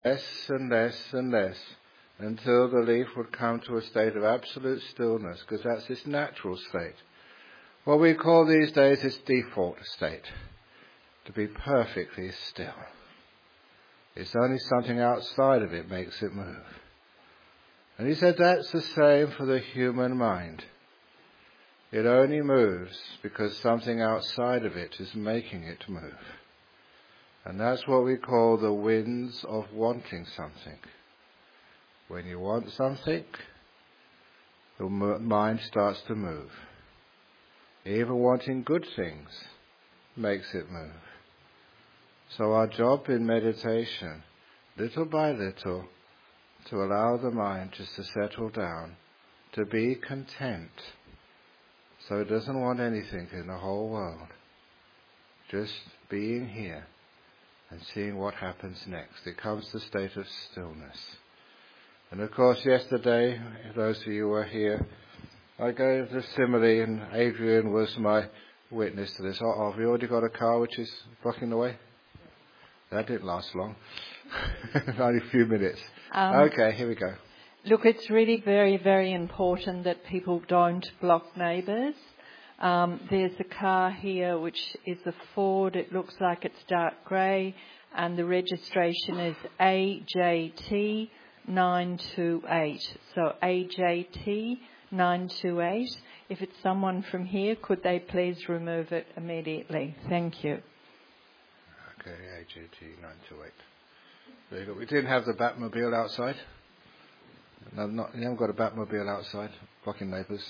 less and less and less, until the leaf would come to a state of absolute stillness, because that's its natural state. What we call these days its default state, to be perfectly still. It's only something outside of it makes it move. And he said that's the same for the human mind. It only moves because something outside of it is making it move. And that's what we call the winds of wanting something. When you want something, the mind starts to move. Even wanting good things makes it move. So our job in meditation, little by little, to allow the mind just to settle down, to be content. So it doesn't want anything in the whole world. Just being here and seeing what happens next. It comes to a state of stillness. And of course yesterday, those of you who were here, I gave the simile and Adrian was my witness to this. Have you already got a car which is blocking the way? That didn't last long. Only a few minutes. Okay, here we go. Look, it's really very, very important that people don't block neighbours. There's a car here which is a Ford. It looks like it's dark grey, and the registration is AJT 928. So AJT 928. If it's someone from here, could they please remove it immediately? Thank you. Okay, AJT 928. Very good. We didn't have the Batmobile outside. No, you haven't got a Batmobile outside blocking neighbours.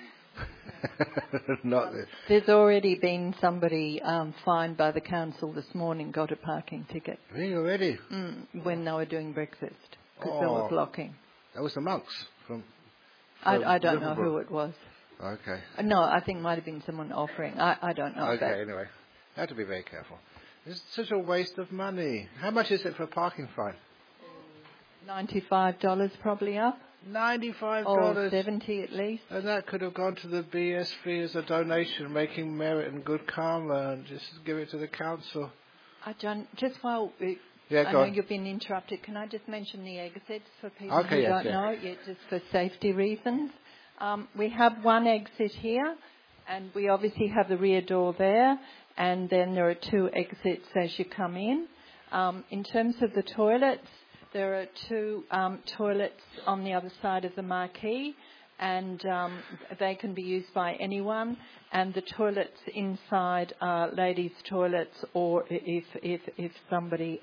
Not this. There's already been somebody fined by the council this morning, got a parking ticket. Really, already? When they were doing breakfast, because they were blocking. That was the monks from I don't know who it was. Okay. No, I think it might have been someone offering. I don't know. Okay, anyway. You have to be very careful. It's such a waste of money. How much is it for a parking fine? $95 probably up. $95? Or $70 at least. And that could have gone to the BSV as a donation, making merit and good karma, and just give it to the council. I know you've been interrupted. Can I just mention the exits for people who don't know? Yeah, just for safety reasons. We have one exit here, and we obviously have the rear door there, and then there are two exits as you come in. In terms of the toilets, there are two toilets on the other side of the marquee, and they can be used by anyone. And the toilets inside are ladies' toilets, or if somebody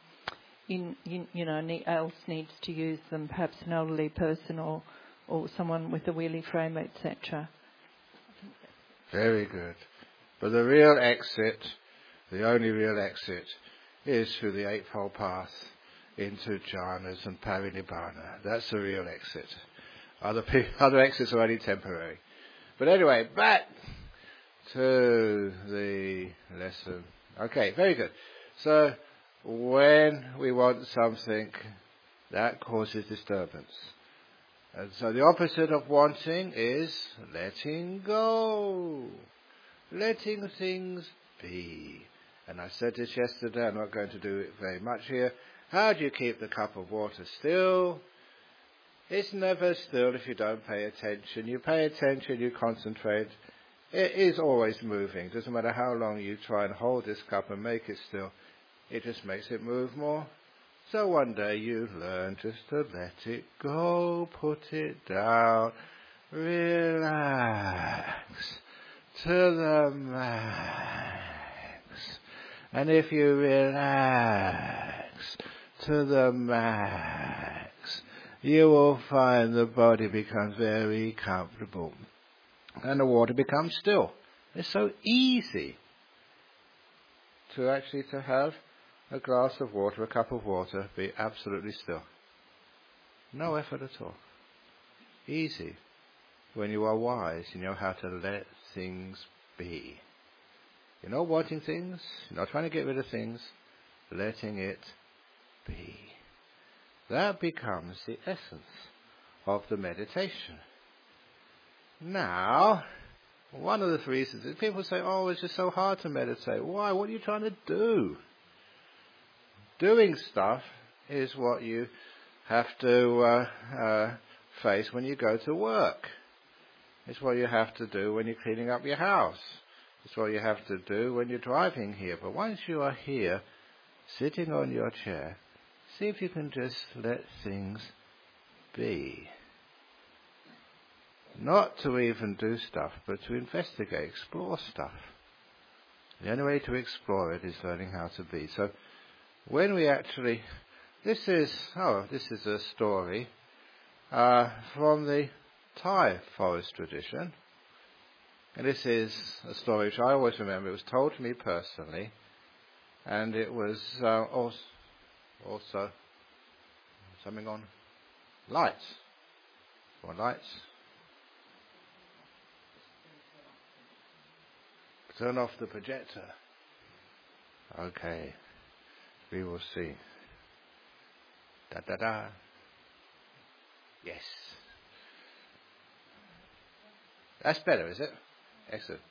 else needs to use them, perhaps an elderly person or someone with a wheelie frame, etc. Very good. But the real exit, the only real exit, is through the Eightfold Path into jhanas and parinibbana. That's the real exit. Other exits are only temporary. But anyway, back to the lesson. Okay, very good. So, when we want something, that causes disturbance. And so the opposite of wanting is letting go. Letting things be. And I said this yesterday, I'm not going to do it very much here. How do you keep the cup of water still? It's never still if you don't pay attention. You pay attention, you concentrate. It is always moving. Doesn't matter how long you try and hold this cup and make it still. It just makes it move more. So one day you learn just to let it go, put it down, relax to the max. And if you relax to the max, you will find the body becomes very comfortable and the water becomes still. It's so easy to have a glass of water, a cup of water, be absolutely still. No effort at all. Easy. When you are wise, you know how to let things be. You're not wanting things, you're not trying to get rid of things, letting it be. That becomes the essence of the meditation. Now, one of the reasons is people say, it's just so hard to meditate. Why? What are you trying to do? Doing stuff is what you have to face when you go to work. It's what you have to do when you're cleaning up your house. It's what you have to do when you're driving here. But once you are here, sitting on your chair, see if you can just let things be. Not to even do stuff, but to investigate, explore stuff. The only way to explore it is learning how to be. So when we actually... This is a story from the Thai forest tradition. And this is a story which I always remember. It was told to me personally. And it was also something on lights. On lights. Turn off the projector. Okay. We will see. Da da da. Yes. That's better, is it? Excellent.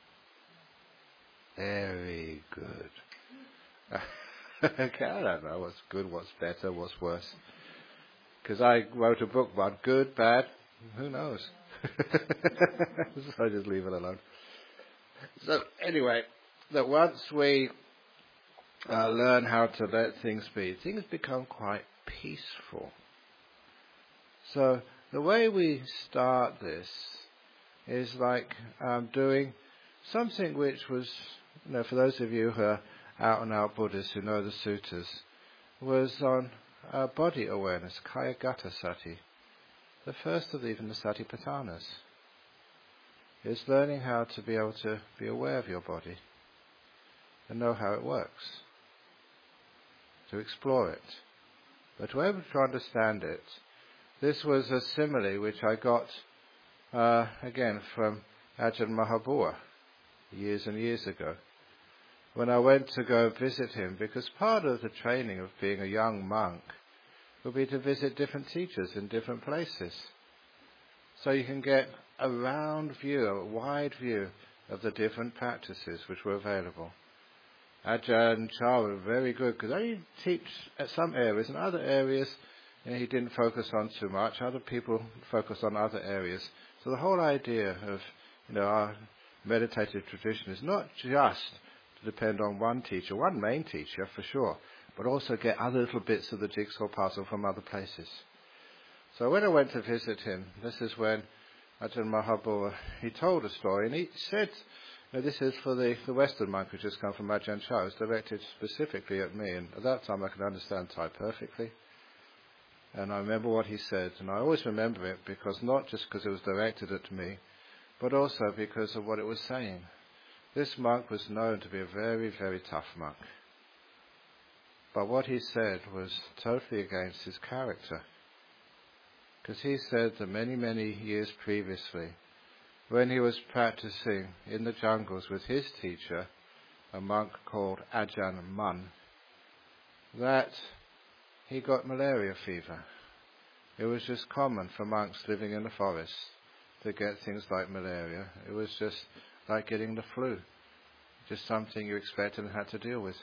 Very good. Okay, I don't know what's good, what's better, what's worse. Because I wrote a book about good, bad, who knows? So I just leave it alone. So anyway, that once we learn how to let things be, things become quite peaceful. So the way we start this is like doing something which was, for those of you who are out and out Buddhists who know the suttas, was on body awareness, Kayagata Sati, the first of even the Satipatthanas. Is learning how to be able to be aware of your body and know how it works, to explore it. But to be able to understand it, this was a simile which I got again from Ajahn Mahabua years and years ago, when I went to go visit him, because part of the training of being a young monk would be to visit different teachers in different places. So you can get a round view, a wide view of the different practices which were available. Ajahn Chah was very good because he teach at some areas, and other areas he didn't focus on too much. Other people focused on other areas. So the whole idea of our meditative tradition is not just to depend on one teacher, one main teacher for sure, but also get other little bits of the jigsaw puzzle from other places. So when I went to visit him, this is when Ajahn Mahabua, he told a story, and he said, this is for the Western monk who just come from Ajahn Chah. It was directed specifically at me, and at that time I could understand Thai perfectly. And I remember what he said, and I always remember it because not just because it was directed at me, but also because of what it was saying. This monk was known to be a very, very tough monk. But what he said was totally against his character. Because he said that many, many years previously, when he was practicing in the jungles with his teacher, a monk called Ajahn Mun, that he got malaria fever. It was just common for monks living in the forest to get things like malaria. It was just like getting the flu, just something you expected and had to deal with.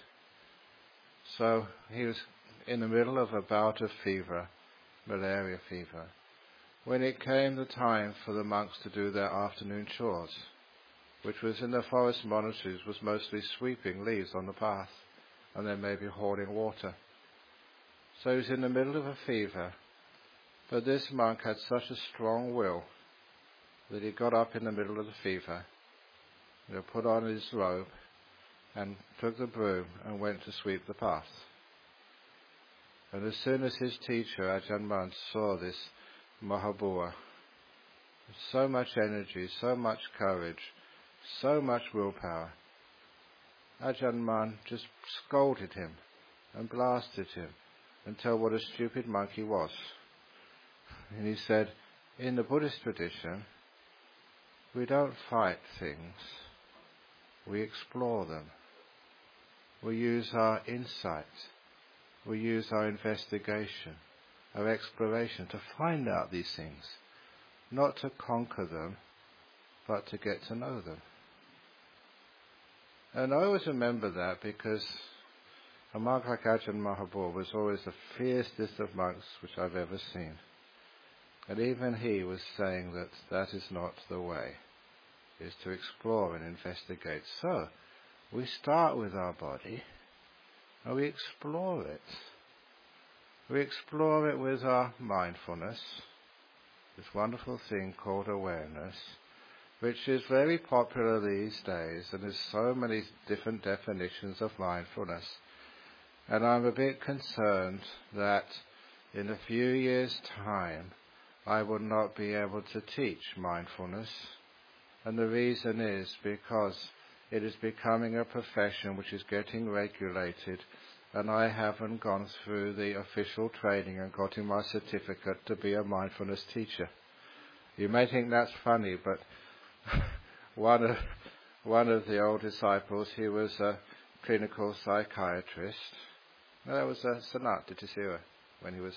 So he was in the middle of a bout of fever, malaria fever, when it came the time for the monks to do their afternoon chores, which was in the forest monasteries was mostly sweeping leaves on the path and then maybe hauling water. So he was in the middle of a fever, but this monk had such a strong will that he got up in the middle of the fever, put on his robe and took the broom and went to sweep the path. And as soon as his teacher, Ajahn Mun, saw this Mahabua, so much energy, so much courage, so much willpower, Ajahn Mun just scolded him and blasted him and told what a stupid monk he was. And he said, in the Buddhist tradition, we don't fight things, we explore them. We use our insight, we use our investigation, our exploration to find out these things, not to conquer them, but to get to know them. And I always remember that because A monk like Ajahn Mahabodh was always the fiercest of monks which I've ever seen. And even he was saying that that is not the way, is to explore and investigate. So, we start with our body, and we explore it. We explore it with our mindfulness, this wonderful thing called awareness, which is very popular these days, and there's so many different definitions of mindfulness. And I'm a bit concerned that in a few years' time, I will not be able to teach mindfulness. And the reason is because it is becoming a profession which is getting regulated, and I haven't gone through the official training and gotten my certificate to be a mindfulness teacher. You may think that's funny, but one of the old disciples, he was a clinical psychiatrist. No, that was Sanat Dittisira when he was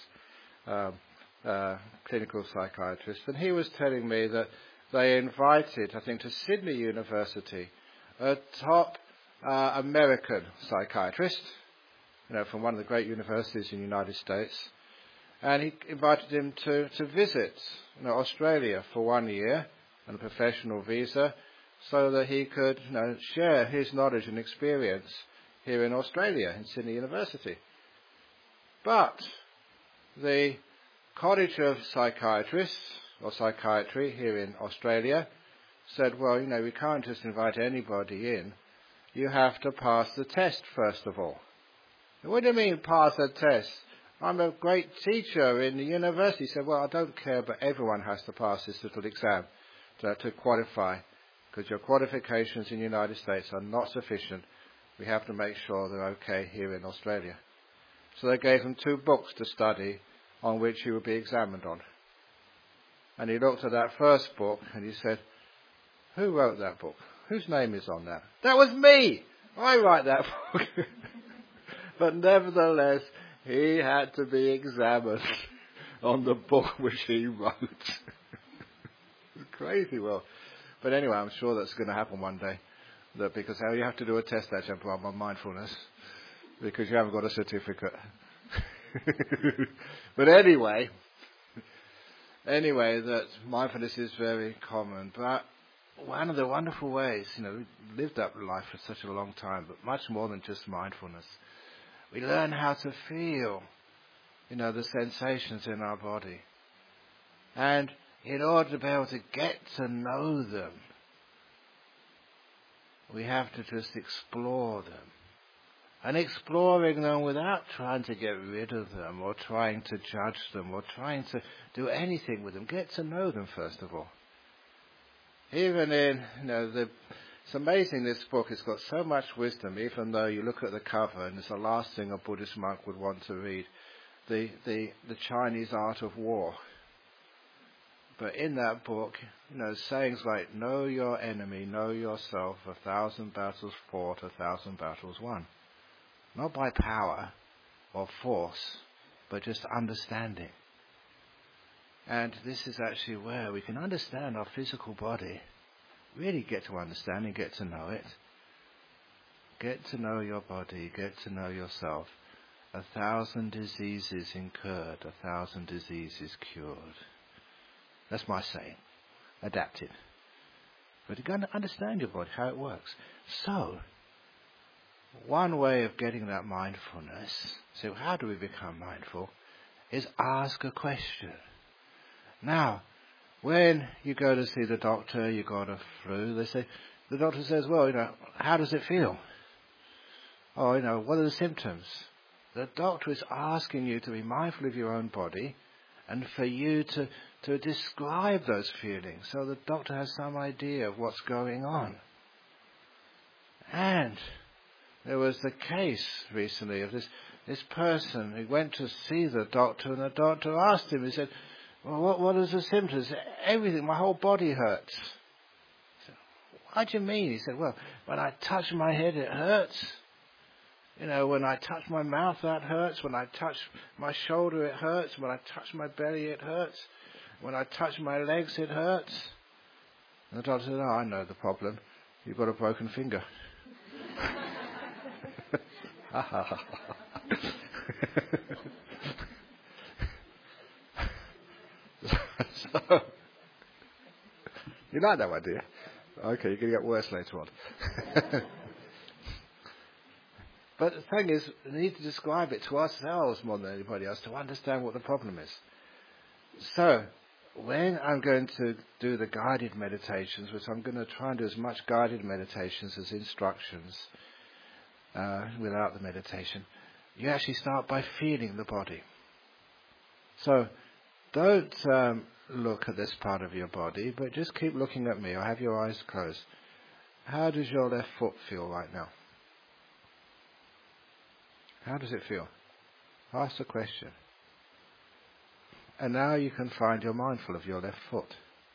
clinical psychiatrist, and he was telling me that they invited, I think, to Sydney University, a top American psychiatrist, from one of the great universities in the United States, and he invited him to visit Australia for 1 year on a professional visa, so that he could share his knowledge and experience here in Australia, in Sydney University. But the College of Psychiatrists, or Psychiatry here in Australia, said, well, we can't just invite anybody in. You have to pass the test first of all. What do you mean pass the test? I'm a great teacher in the university. He said, well, I don't care, but everyone has to pass this little exam to qualify, because your qualifications in the United States are not sufficient. We have to make sure they're okay here in Australia. So they gave him 2 books to study on which he would be examined on. And he looked at that first book and he said, who wrote that book? Whose name is on that? That was me! I write that book. But nevertheless, he had to be examined on the book which he wrote. It's crazy, well. But anyway, I'm sure that's going to happen one day. Because you have to do a test actually on mindfulness, because you haven't got a certificate. But anyway, that mindfulness is very common. But one of the wonderful ways, we lived that life for such a long time, but much more than just mindfulness. We learn how to feel, the sensations in our body. And in order to be able to get to know them, we have to just explore them. And exploring them without trying to get rid of them, or trying to judge them, or trying to do anything with them. Get to know them first of all. Even in, it's amazing, this book has got so much wisdom, even though you look at the cover and it's the last thing a Buddhist monk would want to read. The Chinese art of war. But in that book, sayings like, know your enemy, know yourself, 1,000 battles fought, 1,000 battles won. Not by power or force, but just understanding. And this is actually where we can understand our physical body, really get to understand and get to know it. Get to know your body, get to know yourself. 1,000 diseases incurred, 1,000 diseases cured. That's my saying, adapted. But you've got to understand your body, how it works. So, one way of getting that mindfulness, so how do we become mindful, is ask a question. Now, when you go to see the doctor, you got a flu, the doctor says, well, how does it feel? Or, what are the symptoms? The doctor is asking you to be mindful of your own body and for you to describe those feelings so the doctor has some idea of what's going on. And there was the case recently of this person who went to see the doctor, and the doctor asked him, he said, well, what are the symptoms? Everything, my whole body hurts. He said, what do you mean? He said, well, when I touch my head, it hurts. When I touch my mouth, that hurts. When I touch my shoulder, it hurts. When I touch my belly, it hurts. When I touch my legs, it hurts. And the doctor said, I know the problem. You've got a broken finger. So, you like that one, do you? Okay, you're going to get worse later on. But the thing is, we need to describe it to ourselves more than anybody else to understand what the problem is. So, when I'm going to do the guided meditations, which I'm going to try and do as much guided meditations as instructions without the meditation, you actually start by feeling the body. So, don't look at this part of your body, but just keep looking at me or have your eyes closed. How does your left foot feel right now? How does it feel? Ask the question. And now you can find you're mindful of your left foot.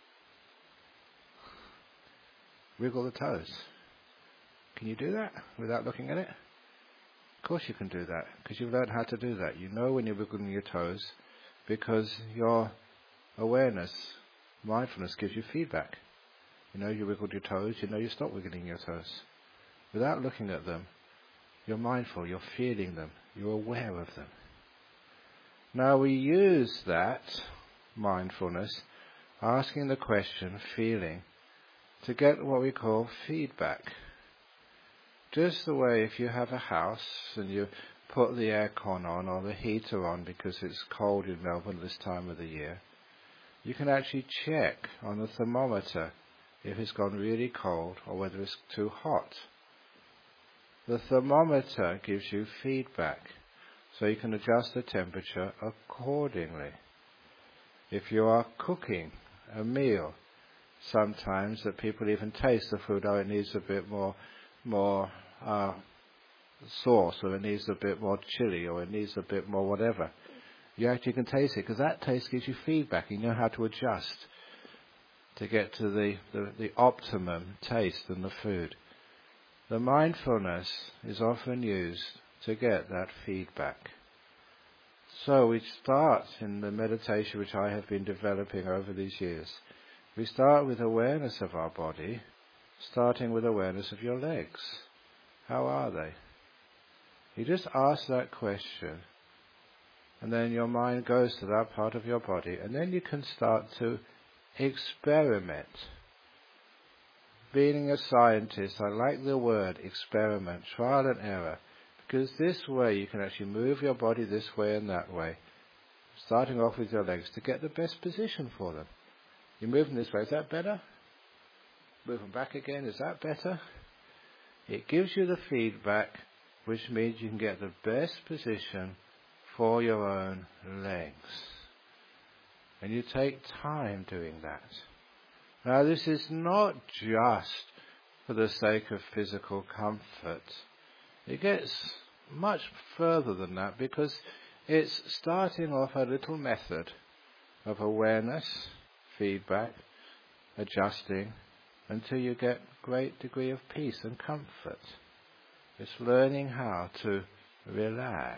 Wiggle the toes. Can you do that without looking at it? Of course you can do that, because you've learned how to do that. You know when you're wiggling your toes, because your awareness, mindfulness gives you feedback. You know you wiggled your toes, you know you stopped wiggling your toes. Without looking at them, you're mindful, you're feeling them, you're aware of them. Now we use that mindfulness, asking the question, feeling, to get what we call feedback. Just the way if you have a house and you put the aircon on or the heater on because it's cold in Melbourne this time of the year, you can actually check on the thermometer if it's gone really cold or whether it's too hot. The thermometer gives you feedback, so you can adjust the temperature accordingly. If you are cooking a meal, sometimes that people even taste the food, oh, it needs a bit more sauce, or it needs a bit more chili, or it needs a bit more whatever. You actually can taste it, because that taste gives you feedback. You know how to adjust to get to the optimum taste in the food. The mindfulness is often used to get that feedback. So we start in the meditation which I have been developing over these years. We start with awareness of our body, starting with awareness of your legs. How are they? You just ask that question, and then your mind goes to that part of your body, and then you can start to experiment. Being a scientist, I like the word experiment, trial and error, because this way you can actually move your body this way and that way, starting off with your legs to get the best position for them. You move them this way, is that better? Move them back again, is that better? It gives you the feedback, which means you can get the best position for your own legs. And you take time doing that. Now this is not just for the sake of physical comfort. It gets much further than that, because it's starting off a little method of awareness, feedback, adjusting, until you get great degree of peace and comfort. It's learning how to relax.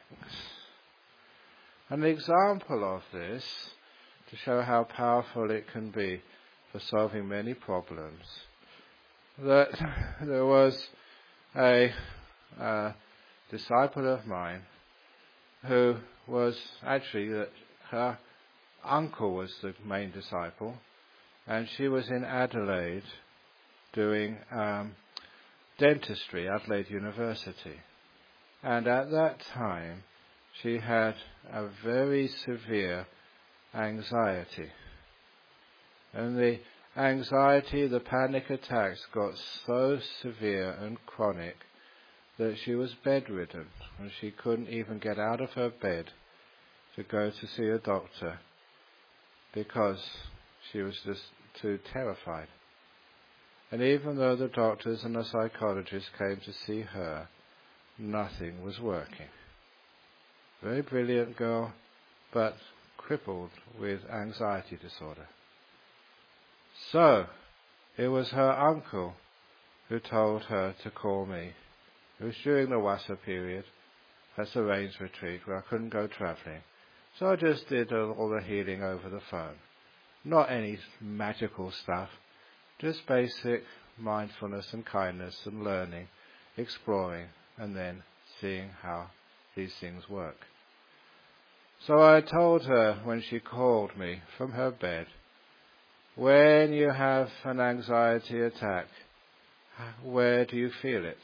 An example of this, to show how powerful it can be for solving many problems, that there was a disciple of mine who was actually, that her uncle was the main disciple, and she was in Adelaide doing dentistry, Adelaide University. And at that time, she had a very severe anxiety. And the anxiety, the panic attacks got so severe and chronic that she was bedridden, and she couldn't even get out of her bed to go to see a doctor because she was just too terrified. And even though the doctors and the psychologists came to see her, nothing was working. Very brilliant girl, but crippled with anxiety disorder. So, it was her uncle who told her to call me. It was during the Wasa period, that's a rains retreat where I couldn't go travelling. So I just did all the healing over the phone. Not any magical stuff, just basic mindfulness and kindness and learning, exploring, and then seeing how these things work. So I told her when she called me from her bed, when you have an anxiety attack, where do you feel it?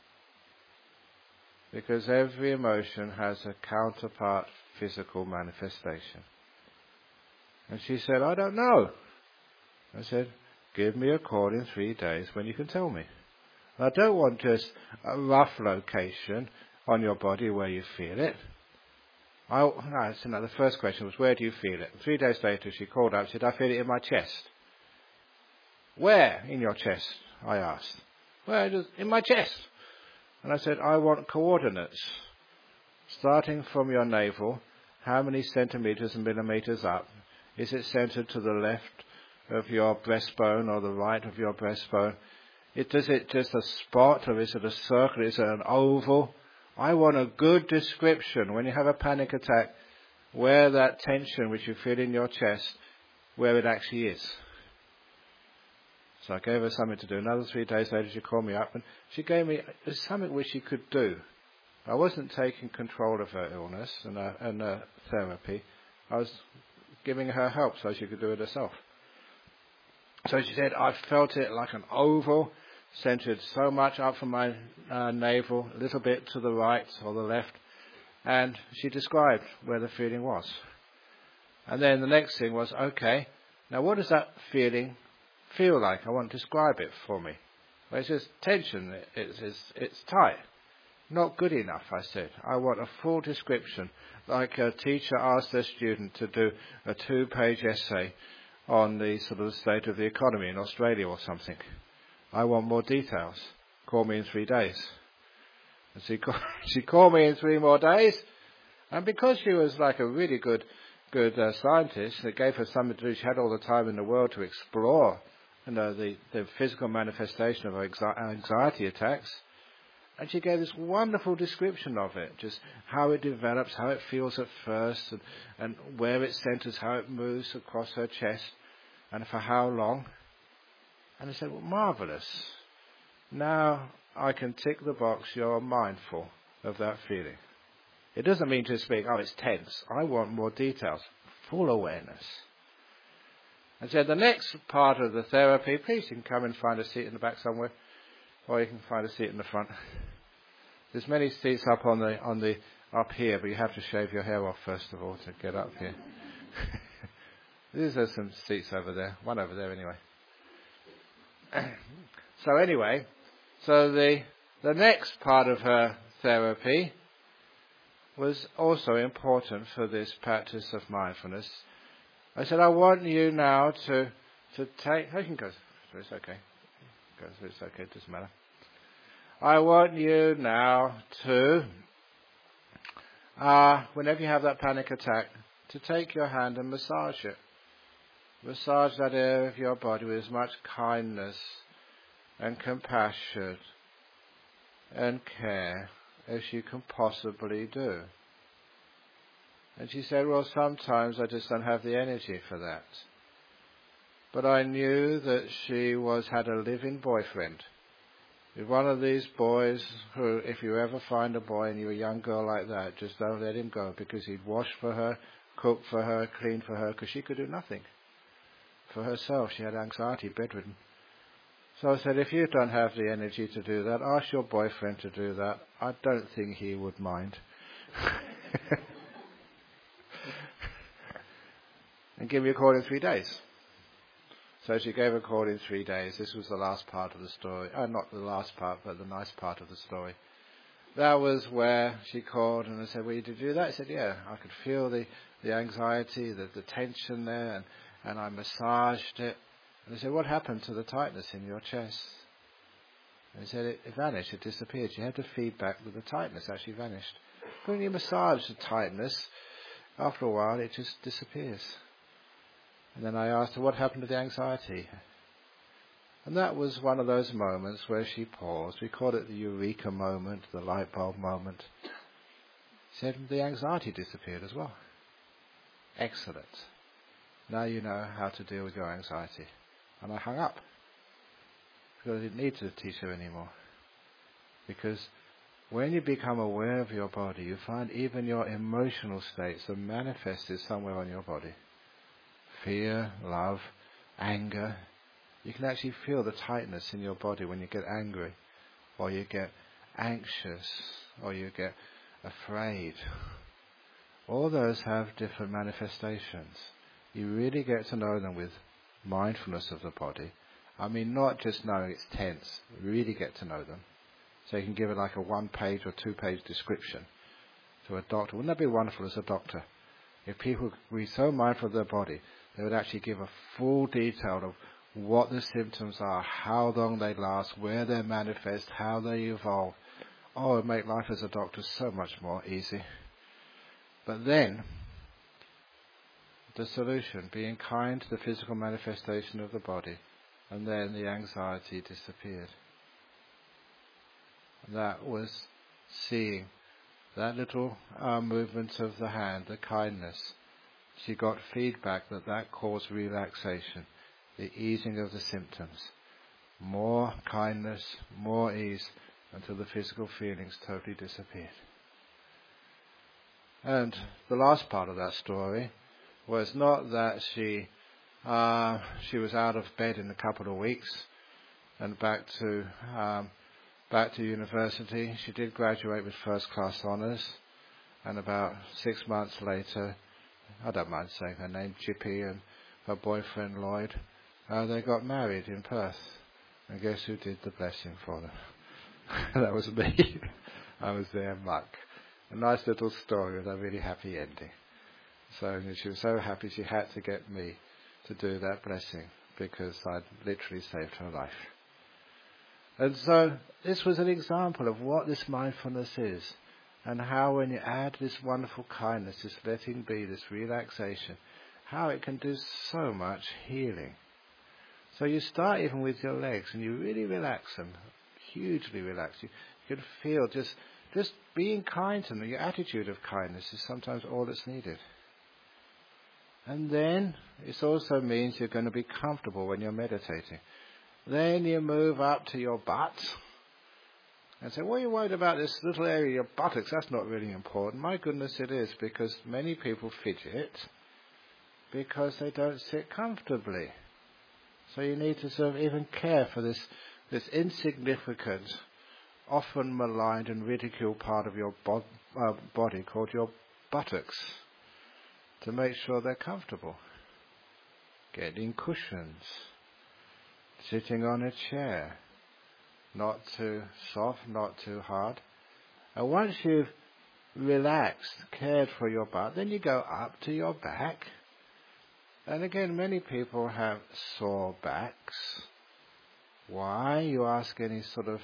Because every emotion has a counterpart physical manifestation. And she said, I don't know. I said, give me a call in 3 days when you can tell me. I don't want just a rough location on your body where you feel it. The first question was, where do you feel it? 3 days later she called up and said, I feel it in my chest. Where in your chest? I asked. Well, in my chest. And I said, I want coordinates. Starting from your navel, how many centimeters and millimeters up? Is it centered to the left of your breastbone or the right of your breastbone? Is it just a spot, or is it a circle? Is it an oval? I want a good description when you have a panic attack, where that tension which you feel in your chest, where it actually is. So I gave her something to do. Another 3 days later she called me up and she gave me something which she could do. I wasn't taking control of her illness and her therapy. I was giving her help so she could do it herself. So she said, I felt it like an oval, centered so much up from my navel, a little bit to the right or the left. And she described where the feeling was. And then the next thing was, okay, now what does that feeling feel like? I want to describe it for me. Well, it's just tension. It's tight. Not good enough, I said. I want a full description, like a teacher asked their student to do a 2-page essay on the sort of state of the economy in Australia or something. I want more details. Call me in 3 days. And she called me in 3 more days, and because she was like a really good scientist, it gave her something to do. She had all the time in the world to explore, the physical manifestation of anxiety attacks. And she gave this wonderful description of it, just how it develops, how it feels at first, and where it centers, how it moves across her chest, and for how long. And I said, well, marvellous. Now I can tick the box, you're mindful of that feeling. It doesn't mean to speak, it's tense. I want more details, full awareness. And so the next part of the therapy, please you can come and find a seat in the back somewhere, or you can find a seat in the front. There's many seats up up here, but you have to shave your hair off first of all to get up here. There's some seats over there, one over there anyway. So the next part of her therapy was also important for this practice of mindfulness. I said, I want you now to take... You can go through, it's okay. Go through, it's okay, it doesn't matter. I want you now to, whenever you have that panic attack, to take your hand and massage it. Massage that area of your body with as much kindness and compassion and care as you can possibly do. And she said, well, sometimes I just don't have the energy for that. But I knew that she had a living boyfriend. With one of these boys who, if you ever find a boy and you're a young girl like that, just don't let him go, because he'd wash for her, cook for her, clean for her, because she could do nothing for herself. She had anxiety, bedridden. So I said, if you don't have the energy to do that, ask your boyfriend to do that. I don't think he would mind. And give me a call in 3 days. So she gave a call in 3 days. This was the last part of the story. Not the last part, but the nice part of the story. That was where she called and I said, well, did you do that? I said, yeah. I could feel the anxiety, the tension there, and I massaged it. And I said, what happened to the tightness in your chest? And he said, it vanished, it disappeared. She had the feedback that the tightness actually vanished. When you massage the tightness, after a while it just disappears. And then I asked her, what happened to the anxiety? And that was one of those moments where she paused. We call it the eureka moment, the light bulb moment. She said, the anxiety disappeared as well. Excellent. Now you know how to deal with your anxiety. And I hung up. Because I didn't need to teach her anymore. Because when you become aware of your body, you find even your emotional states are manifested somewhere on your body. Fear, love, anger. You can actually feel the tightness in your body when you get angry, or you get anxious, or you get afraid. All those have different manifestations. You really get to know them with mindfulness of the body. I mean, not just knowing it's tense, really get to know them. So you can give it like a 1-page or 2-page description to a doctor. Wouldn't that be wonderful as a doctor? If people were so mindful of their body, they would actually give a full detail of what the symptoms are, how long they last, where they manifest, how they evolve. Oh, it would make life as a doctor so much more easy. But then, the solution, being kind to the physical manifestation of the body, and then the anxiety disappeared. That was seeing that little movement of the hand, the kindness. She got feedback that caused relaxation, the easing of the symptoms. More kindness, more ease, until the physical feelings totally disappeared. And the last part of that story was not that she was out of bed in a couple of weeks and back to university. She did graduate with first-class honours, and about 6 months later, I don't mind saying her name, Chippy, and her boyfriend Lloyd, they got married in Perth. And guess who did the blessing for them? That was me. I was their monk. A nice little story with a really happy ending. So she was so happy she had to get me to do that blessing because I'd literally saved her life. And so this was an example of what this mindfulness is, and how when you add this wonderful kindness, this letting be, this relaxation, how it can do so much healing. So you start even with your legs and you really relax them, hugely relax. You can feel just being kind to them. Your attitude of kindness is sometimes all that's needed. And then it also means you're going to be comfortable when you're meditating. Then you move up to your butt and say, well, you're worried about this little area, your buttocks, that's not really important. My goodness, it is, because many people fidget because they don't sit comfortably. So you need to sort of even care for this insignificant, often maligned and ridiculed part of your body called your buttocks, to make sure they're comfortable. Getting cushions, sitting on a chair, not too soft, not too hard. And once you've relaxed, cared for your butt, then you go up to your back. And again, many people have sore backs. Why? You ask any sort of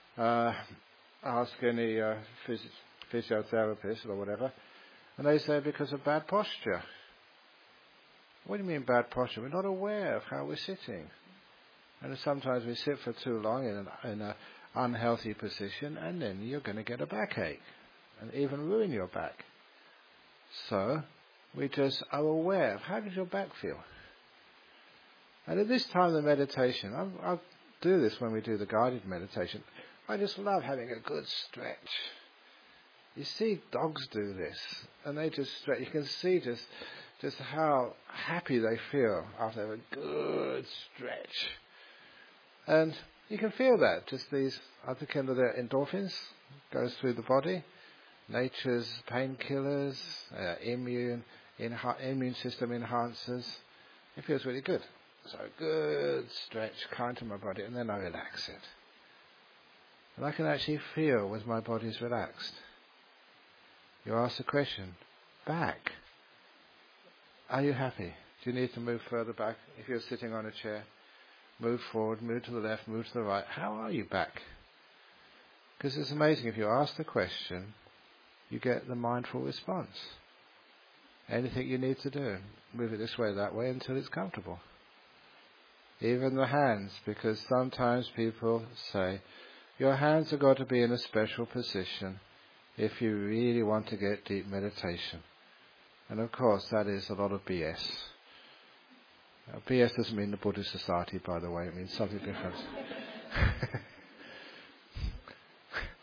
physiotherapist or whatever, and they say because of bad posture. What do you mean bad posture? We're not aware of how we're sitting. And sometimes we sit for too long in an unhealthy position, and then you're going to get a backache and even ruin your back. So we just are aware of how does your back feel. And at this time of the meditation, I'll do this when we do the guided meditation. I just love having a good stretch. You see dogs do this, and they just stretch. You can see just how happy they feel after they have a good stretch. And you can feel that, just these other kind of endorphins goes through the body. Nature's painkillers, immune system enhancers. It feels really good. So good stretch, kind to my body, and then I relax it. And I can actually feel when my body's relaxed. You ask the question, back. Are you happy? Do you need to move further back? If you're sitting on a chair, move forward, move to the left, move to the right. How are you back? Because it's amazing, if you ask the question, you get the mindful response. Anything you need to do, move it this way, that way, until it's comfortable. Even the hands, because sometimes people say, your hands have got to be in a special position if you really want to get deep meditation. And of course, that is a lot of BS. BS doesn't mean the Buddhist Society, by the way. It means something different.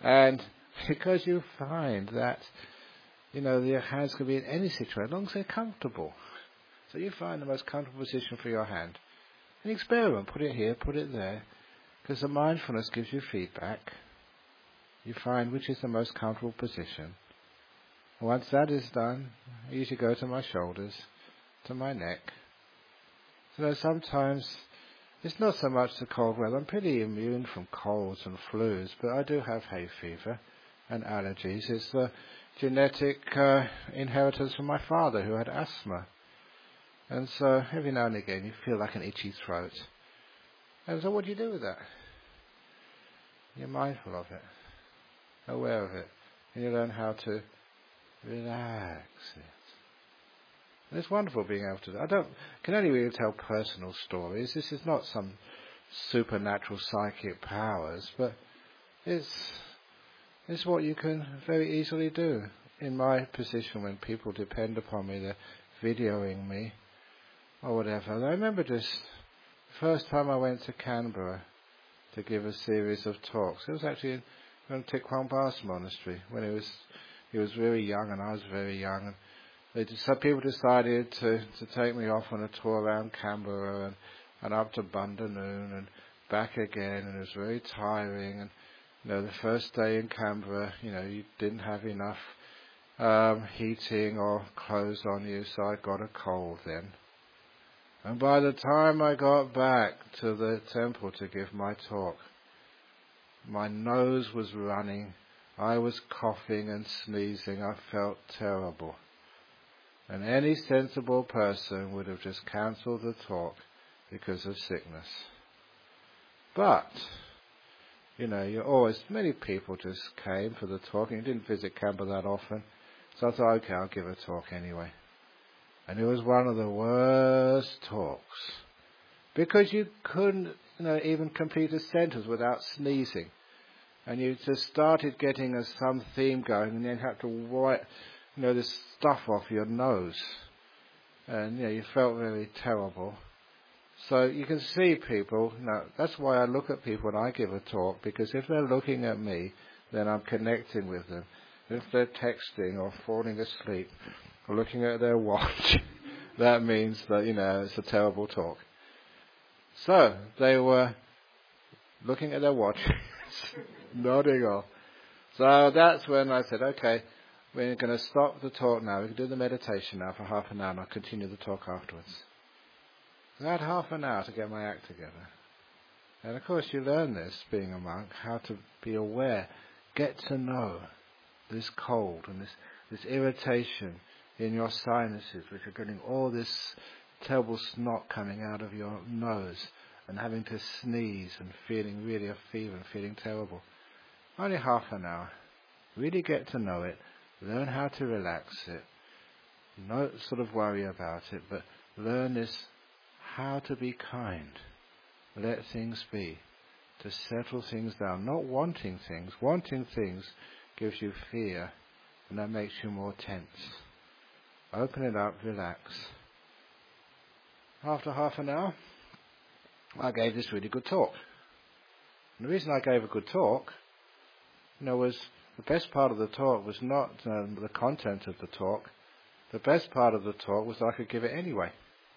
And because you find that, your hands can be in any situation, as long as they're comfortable. So you find the most comfortable position for your hand. And experiment, put it here, put it there, because the mindfulness gives you feedback. You find which is the most comfortable position. Once that is done, I usually go to my shoulders, to my neck. So sometimes it's not so much the cold weather. I'm pretty immune from colds and flus, but I do have hay fever and allergies. It's the genetic inheritance from my father who had asthma. And so every now and again you feel like an itchy throat. And so what do you do with that? You're mindful of it, aware of it, and you learn how to relax it. And it's wonderful being able to do that. Can only really tell personal stories. This is not some supernatural psychic powers, but it's what you can very easily do. In my position, when people depend upon me, they're videoing me or whatever. And I remember just the first time I went to Canberra to give a series of talks. It was actually in Thich Quang Bas Monastery when he was very young and I was very young. And some people decided to take me off on a tour around Canberra and up to Bundanoon and back again, and it was very tiring. And the first day in Canberra, you didn't have enough heating or clothes on you, so I got a cold then. And by the time I got back to the temple to give my talk, my nose was running, I was coughing and sneezing, I felt terrible. And any sensible person would have just cancelled the talk because of sickness. But, many people just came for the talk, and you didn't visit Canberra that often. So I thought, okay, I'll give a talk anyway. And it was one of the worst talks. Because you couldn't, even complete a sentence without sneezing. And you just started getting some theme going, and then had to wipe, this stuff off your nose. And, you felt very terrible. So you can see people, that's why I look at people when I give a talk, because if they're looking at me, then I'm connecting with them. If they're texting or falling asleep or looking at their watch, that means that, it's a terrible talk. So they were looking at their watch, nodding off. So that's when I said, okay, we're going to stop the talk now. We can do the meditation now for half an hour and I'll continue the talk afterwards. I had half an hour to get my act together. And of course you learn this, being a monk, how to be aware, get to know this cold and this irritation in your sinuses, which are getting all this terrible snot coming out of your nose and having to sneeze and feeling really a fever and feeling terrible. Only half an hour. Really get to know it, learn how to relax it, not sort of worry about it, but learn this, how to be kind, let things be, to settle things down, not wanting things. Wanting things gives you fear, and that makes you more tense. Open it up, relax. After half an hour, I gave this really good talk. And the reason I gave a good talk, was the best part of the talk was not the content of the talk. The best part of the talk was that I could give it anyway.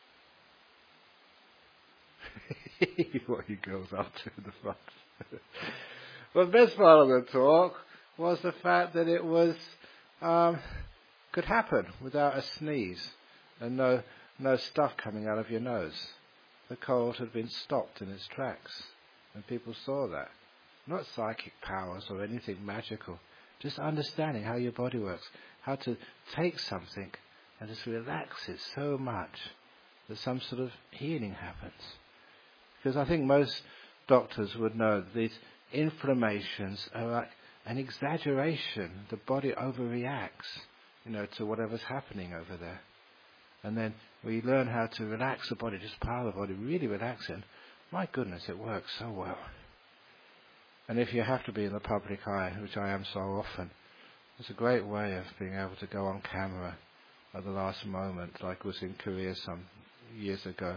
What you girls up to in the front. Well, the best part of the talk was the fact that it was could happen without a sneeze and no stuff coming out of your nose. The cold had been stopped in its tracks, and people saw that. Not psychic powers or anything magical, just understanding how your body works, how to take something and just relax it so much that some sort of healing happens. Because I think most doctors would know that these inflammations are like an exaggeration. The body overreacts, to whatever's happening over there. And then we learn how to relax the body, just power the body, really relax it. And my goodness, it works so well. And if you have to be in the public eye, which I am so often, it's a great way of being able to go on camera at the last moment, like was in Korea some years ago.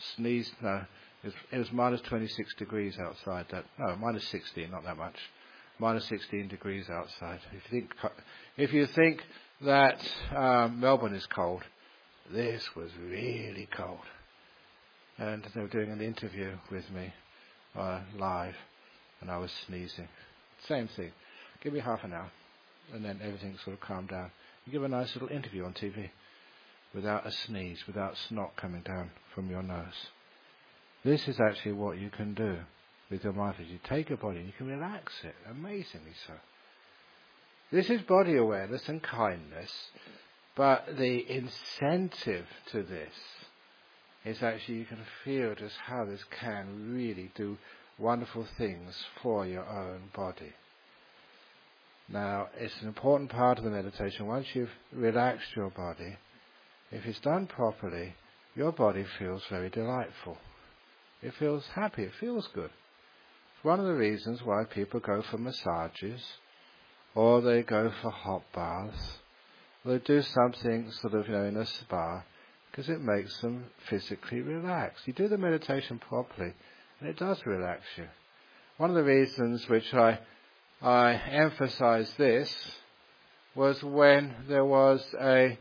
It was minus 26 degrees outside. Minus 16, not that much. minus 16 degrees outside. If you think that Melbourne is cold, this was really cold. And they were doing an interview with me live, and I was sneezing. Same thing. Give me half an hour, and then everything sort of calmed down. You give a nice little interview on TV without a sneeze, without snot coming down from your nose. This is actually what you can do with your mindfulness. You take your body and you can relax it, amazingly so. This is body awareness and kindness, but the incentive to this is actually you can feel just how this can really do wonderful things for your own body. Now, it's an important part of the meditation. Once you've relaxed your body, if it's done properly, your body feels very delightful. It feels happy. It feels good. It's one of the reasons why people go for massages, or they go for hot baths, or they do something sort of, in a spa, because it makes them physically relaxed. You do the meditation properly, and it does relax you. One of the reasons which I emphasized this was when there was a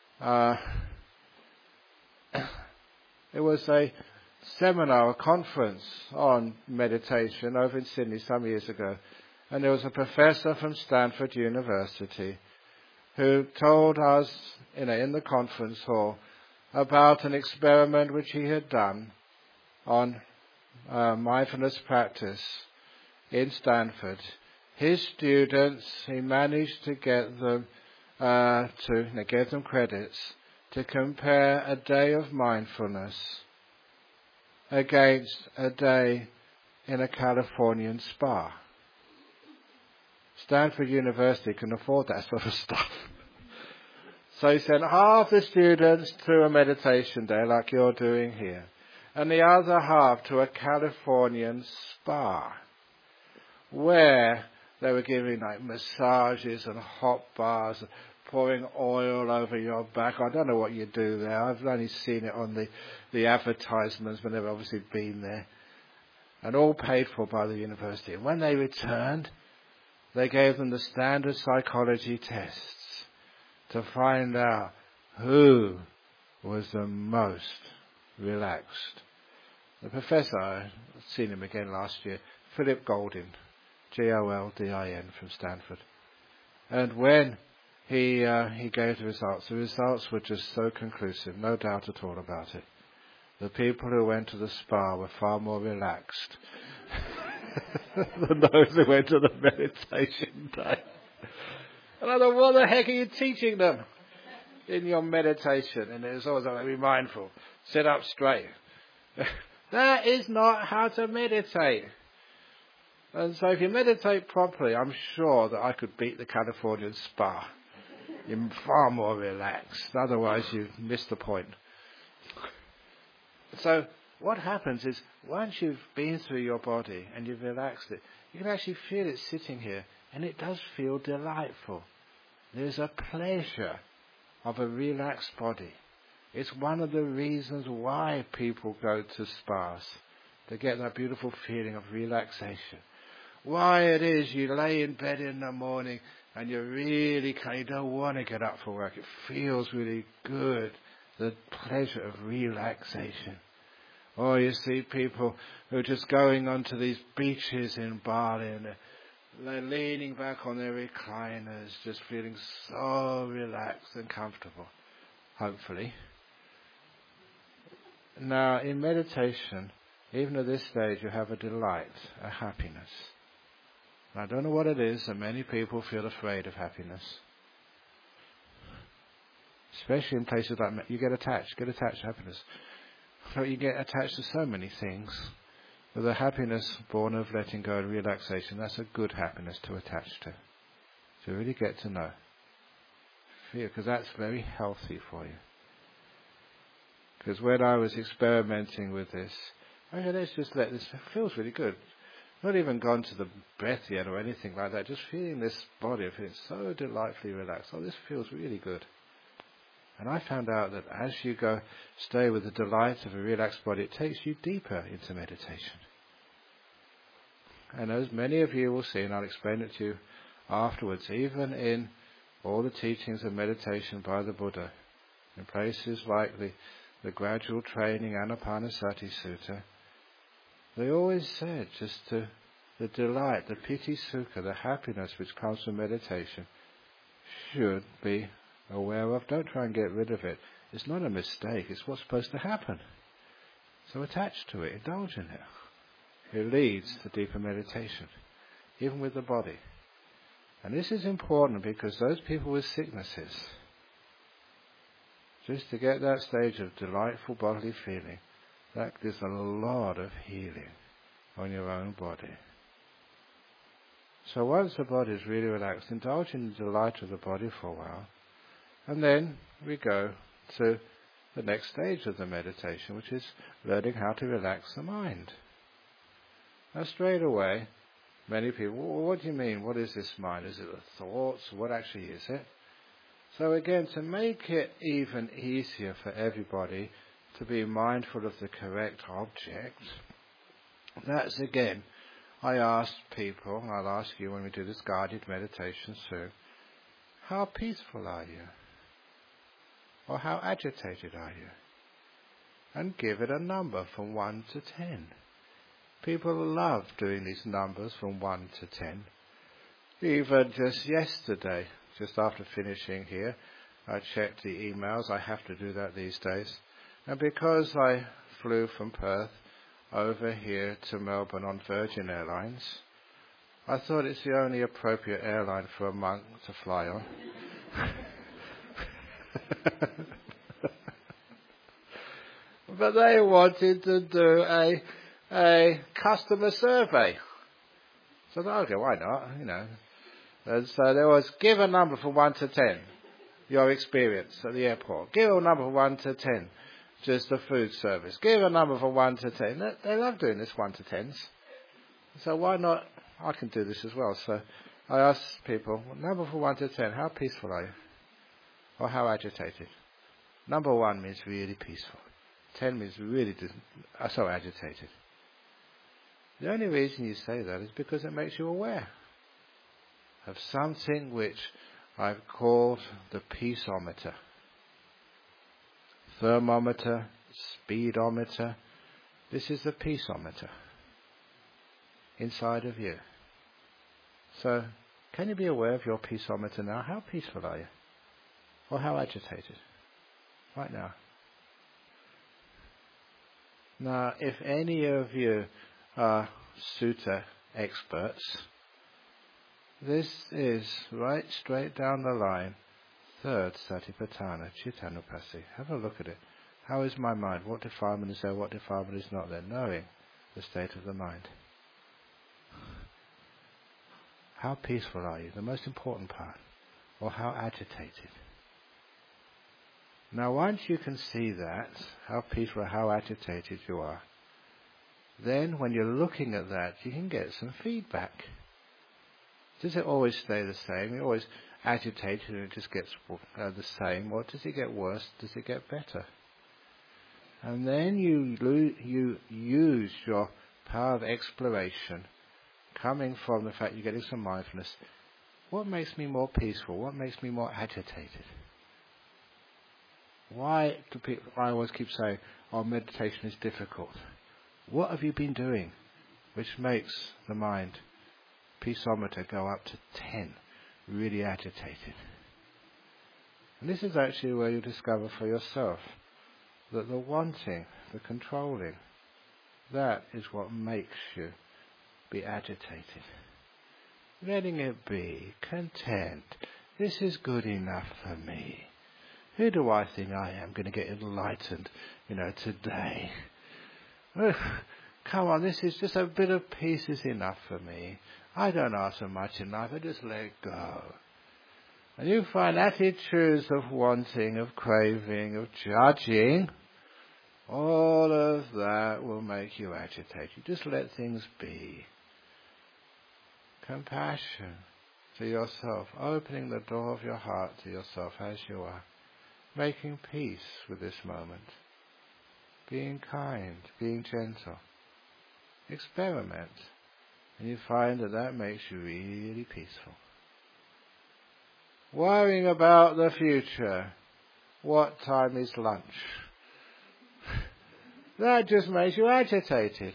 seminar, a conference on meditation over in Sydney some years ago, and there was a professor from Stanford University who told us in the conference hall about an experiment which he had done on mindfulness practice in Stanford. His students, he managed to get them give them credits to compare a day of mindfulness against a day in a Californian spa. Stanford University can afford that sort of stuff. So he sent half the students to a meditation day like you're doing here, and the other half to a Californian spa, where they were giving massages and hot baths, pouring oil over your back. I don't know what you do there. I've only seen it on the advertisements, but never obviously been there. And all paid for by the university. And when they returned, they gave them the standard psychology tests to find out who was the most relaxed. The professor, I've seen him again last year, Philip Goldin, Goldin from Stanford. And when he gave the results were just so conclusive, no doubt at all about it. The people who went to the spa were far more relaxed than those who went to the meditation day. And I thought, what the heck are you teaching them in your meditation? And it was always like, be mindful, sit up straight. That is not how to meditate. And so if you meditate properly, I'm sure that I could beat the Californian spa. You're far more relaxed. Otherwise, you've missed the point. So what happens is, once you've been through your body and you've relaxed it, you can actually feel it sitting here, and it does feel delightful. There's a pleasure of a relaxed body. It's one of the reasons why people go to spas, to get that beautiful feeling of relaxation. Why it is you lay in bed in the morning and you don't want to get up for work. It feels really good, the pleasure of relaxation. Or you see people who are just going onto these beaches in Bali and they're leaning back on their recliners, just feeling so relaxed and comfortable, hopefully. Now, in meditation, even at this stage, you have a delight, a happiness. I don't know what it is, and many people feel afraid of happiness. Especially in places like you get attached to happiness. So you get attached to so many things. But the happiness born of letting go and relaxation, that's a good happiness to attach to. To really get to know. Feel, because that's very healthy for you. Because when I was experimenting with this, let's just let this, it feels really good. Not even gone to the breath yet or anything like that, just feeling this body, feeling so delightfully relaxed. Oh, this feels really good. And I found out that as you stay with the delight of a relaxed body, it takes you deeper into meditation. And as many of you will see, and I'll explain it to you afterwards, even in all the teachings of meditation by the Buddha, in places like the gradual training Anapanasati Sutta, they always said just the delight, the piti sukha, the happiness which comes from meditation should be aware of. Don't try and get rid of it. It's not a mistake, it's what's supposed to happen. So attach to it, indulge in it. It leads to deeper meditation, even with the body. And this is important because those people with sicknesses, just to get that stage of delightful bodily feeling, that gives a lot of healing on your own body. So once the body is really relaxed, indulge in the delight of the body for a while, and then we go to the next stage of the meditation, which is learning how to relax the mind. Now straight away, many people, well, what do you mean? What is this mind? Is it the thoughts? What actually is it? So again, to make it even easier for everybody to be mindful of the correct object, that's again, I ask people, I'll ask you when we do this guided meditation soon, how peaceful are you? Or how agitated are you? And give it a number from 1 to 10. People love doing these numbers from 1 to 10. Even just yesterday, just after finishing here, I checked the emails. I have to do that these days. And because I flew from Perth over here to Melbourne on Virgin Airlines, I thought it's the only appropriate airline for a monk to fly on. But they wanted to do a customer survey. So I thought, okay, why not, And so there was, give a number from 1 to 10, your experience at the airport. Give a number from 1 to 10, just the food service. Give a number from 1 to 10. They love doing this 1 to 10s. So why not, I can do this as well. So I asked people, number from 1 to 10, how peaceful are you? Or how agitated? Number 1 means really peaceful. 10 means really so agitated. The only reason you say that is because it makes you aware of something which I've called the peaceometer. Thermometer, speedometer. This is the peaceometer inside of you. So, can you be aware of your peaceometer now? How peaceful are you? Or how agitated? Right now. Now, if any of you are sutta experts, this is right straight down the line, third Satipatthana, Chittanupassi. Have a look at it. How is my mind? What defilement is there? What defilement is not there? Knowing the state of the mind. How peaceful are you? The most important part. Or how agitated? Now once you can see that, how peaceful, how agitated you are, then when you're looking at that, you can get some feedback. Does it always stay the same? You're always agitated and it just gets the same, or does it get worse? Does it get better? And then you use your power of exploration, coming from the fact you're getting some mindfulness. What makes me more peaceful? What makes me more agitated? Why do people, I always keep saying, meditation is difficult. What have you been doing which makes the mind, peaceometer, go up to 10, really agitated? And this is actually where you discover for yourself that the wanting, the controlling, that is what makes you be agitated. Letting it be, content, this is good enough for me. Who do I think I am going to get enlightened, today? Come on, this is just a bit of peace is enough for me. I don't ask for much in life, I just let it go. And you find attitudes of wanting, of craving, of judging, all of that will make you agitated. Just let things be. Compassion to yourself, opening the door of your heart to yourself as you are. Making peace with this moment. Being kind, being gentle. Experiment. And you find that makes you really peaceful. Worrying about the future. What time is lunch? That just makes you agitated.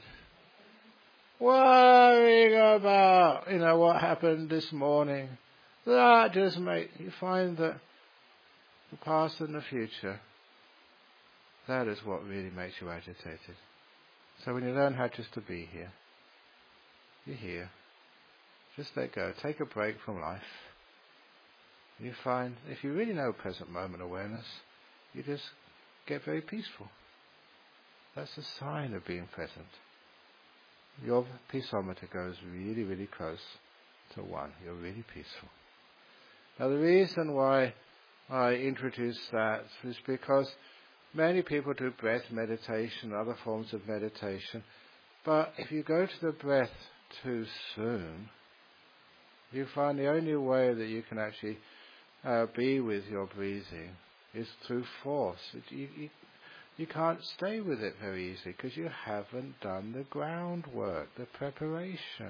Worrying about, what happened this morning. That just makes you find that the past and the future, that is what really makes you agitated. So when you learn how just to be here, you're here. Just let go. Take a break from life. You find, if you really know present moment awareness, you just get very peaceful. That's a sign of being present. Your peaceometer goes really, really close to 1. You're really peaceful. Now the reason why I introduce that is because many people do breath meditation, other forms of meditation, but if you go to the breath too soon, you find the only way that you can actually be with your breathing is through force. You can't stay with it very easily because you haven't done the groundwork, the preparation.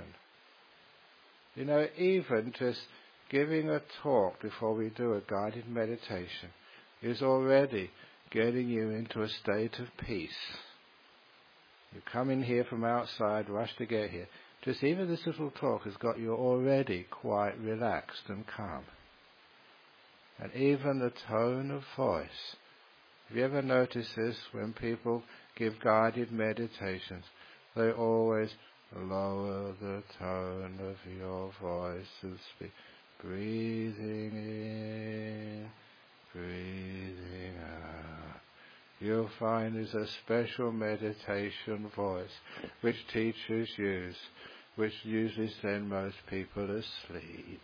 Even just giving a talk before we do a guided meditation is already getting you into a state of peace. You come in here from outside, rush to get here. Just even this little talk has got you already quite relaxed and calm. And even the tone of voice. Have you ever noticed this when people give guided meditations? They always lower the tone of your voice and speak. Breathing in, breathing out. You'll find there's a special meditation voice which teachers use, which usually send most people asleep.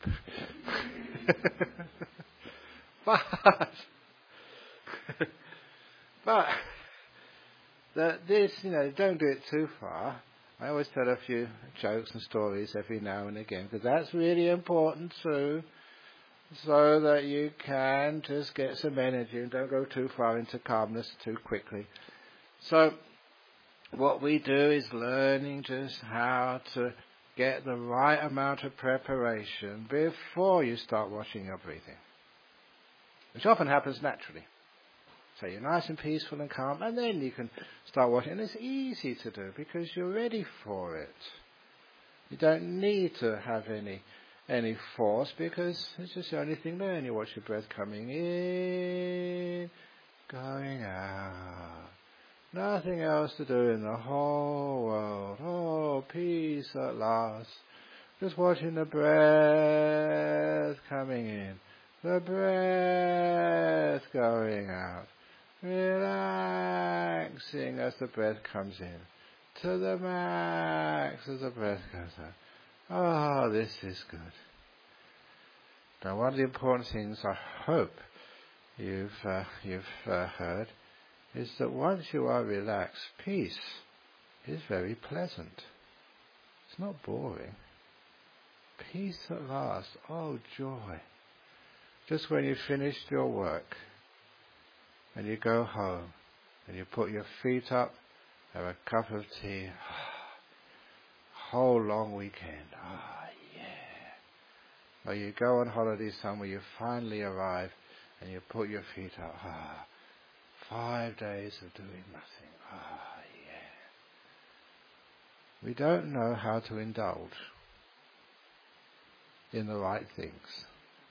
But this, don't do it too far. I always tell a few jokes and stories every now and again, because that's really important too, so that you can just get some energy and don't go too far into calmness too quickly. So what we do is learning just how to get the right amount of preparation before you start watching your breathing, which often happens naturally. So you're nice and peaceful and calm, and then you can start watching. And it's easy to do because you're ready for it. You don't need to have any force because it's just the only thing there. And you watch your breath coming in, going out. Nothing else to do in the whole world. Oh, peace at last. Just watching the breath coming in, the breath going out. Relaxing as the breath comes in, to the max as the breath goes out. Oh, this is good. Now, one of the important things I hope you've heard is that once you are relaxed, peace is very pleasant. It's not boring. Peace at last. Oh, joy. Just when you've finished your work, and you go home, and you put your feet up, have a cup of tea, whole long weekend, yeah. Or you go on holiday somewhere, you finally arrive, and you put your feet up, 5 days of doing nothing, yeah. We don't know how to indulge in the right things.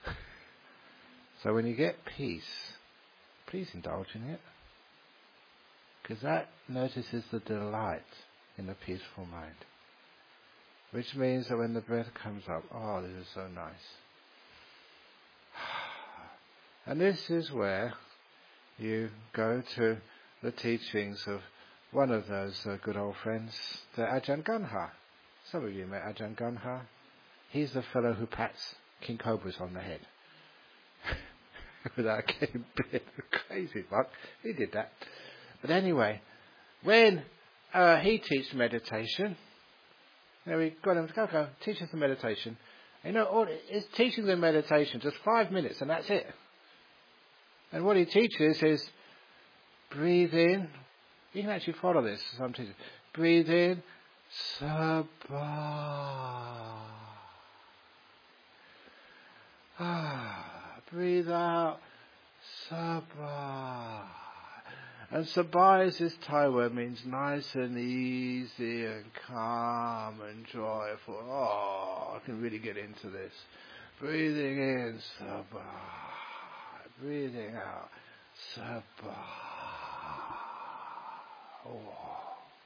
So when you get peace, please indulge in it, because that notices the delight in the peaceful mind, which means that when the breath comes up, oh, this is so nice. And this is where you go to the teachings of one of those good old friends, the Ajahn Ganha. Some of you met Ajahn Ganha. He's the fellow who pats king cobras on the head. Without getting bit. Crazy fuck. He did that. But anyway, when he teaches meditation, we got him to go teach us the meditation. All it's teaching the meditation, just 5 minutes, and that's it. And what he teaches is breathe in. You can actually follow this. Some teachers. Breathe in Sabah. Breathe out. Sabah. And Sabah is this Thai word, means nice and easy and calm and joyful. Oh, I can really get into this. Breathing in, Sabah. Breathing out, Sabah. Oh.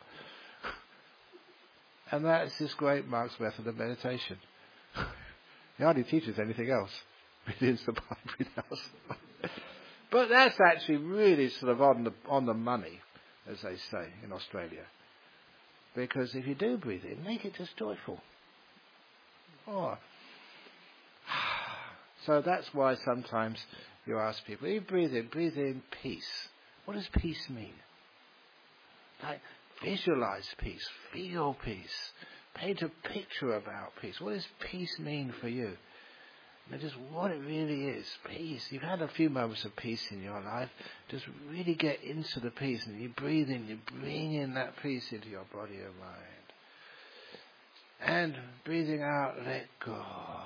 And that's this great monk's method of meditation. He hardly teaches anything else. Breathe in, Sabah, breathe out, Sabah. But that's actually really sort of on the money, as they say in Australia. Because if you do breathe in, make it just joyful. Oh. So that's why sometimes you ask people, you breathe in peace. What does peace mean? Like, visualize peace, feel peace, paint a picture about peace. What does peace mean for you? And just what it really is, peace. You've had a few moments of peace in your life. Just really get into the peace, and you breathe in, you bring in that peace into your body and mind. And breathing out, let go.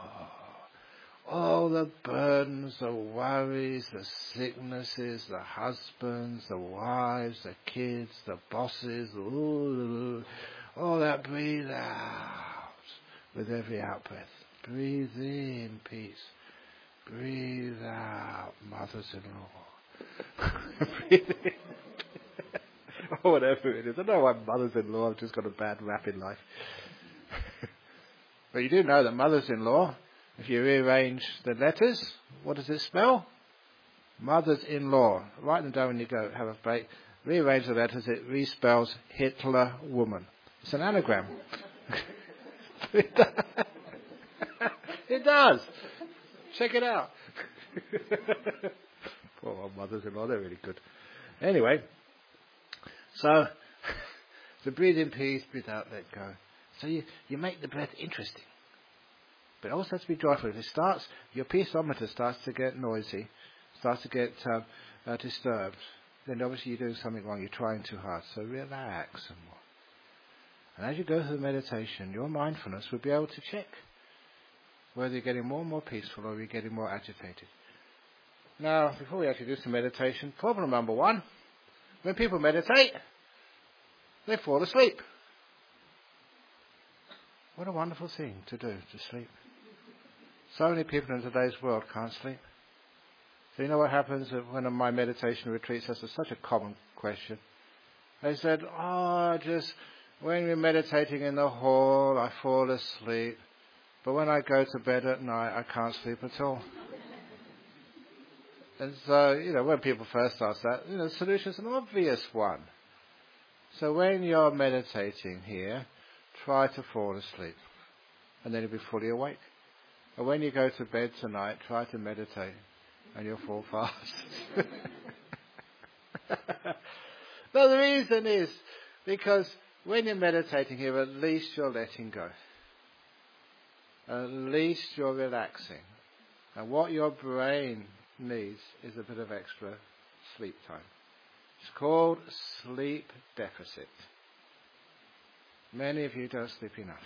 All the burdens, the worries, the sicknesses, the husbands, the wives, the kids, the bosses, all that, breathe out with every out-breath. Breathe in peace. Breathe out mothers-in-law. Breathe in. Or whatever it is. I don't know why mothers-in-law have just got a bad rap in life. But you do know that mothers-in-law, if you rearrange the letters, what does it spell? Mothers-in-law. Write them down when you go have a break. Rearrange the letters, it respells Hitler woman. It's an anagram. It does. Check it out. Poor old mothers-in-law, they're really good. Anyway, so breathe in peace, breathe out, let go. So you make the breath interesting. But it also has to be joyful. If it starts, your peaceometer starts to get noisy, starts to get disturbed, then obviously you're doing something wrong, you're trying too hard. So relax some more. And as you go through the meditation, your mindfulness will be able to check whether you're getting more and more peaceful or you're getting more agitated. Now, before we actually do some meditation, problem number one, when people meditate, they fall asleep. What a wonderful thing to do, to sleep. So many people in today's world can't sleep. So you know what happens at one of my meditation retreats? That's such a common question. They said, just when we're meditating in the hall, I fall asleep. But when I go to bed at night, I can't sleep at all. And so, when people first ask that, the solution is an obvious one. So when you're meditating here, try to fall asleep. And then you'll be fully awake. And when you go to bed tonight, try to meditate. And you'll fall fast. But the reason is because when you're meditating here, at least you're letting go. At least you're relaxing. And what your brain needs is a bit of extra sleep time. It's called sleep deficit. Many of you don't sleep enough.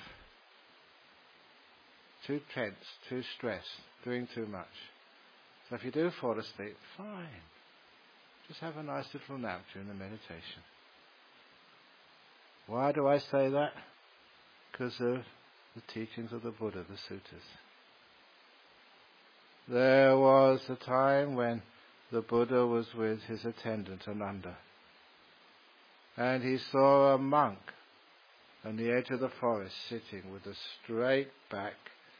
Too tense, too stressed, doing too much. So if you do fall asleep, fine. Just have a nice little nap during the meditation. Why do I say that? Because of the teachings of the Buddha, the suttas. There was a time when the Buddha was with his attendant, Ananda. And he saw a monk on the edge of the forest sitting with a straight back,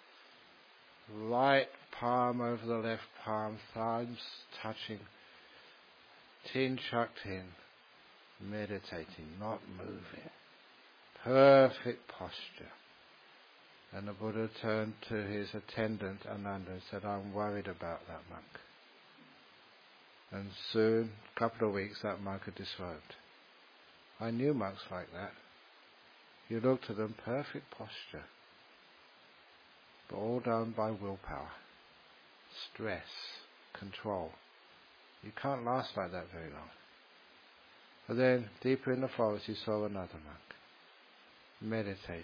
right palm over the left palm, thumbs touching, chin chucked in, meditating, not moving. Perfect posture. And the Buddha turned to his attendant, Ananda, and said, I'm worried about that monk. And soon, a couple of weeks, that monk had disrobed. I knew monks like that. You looked at them, perfect posture, but all done by willpower, stress, control. You can't last like that very long. But then, deeper in the forest, he saw another monk. meditating,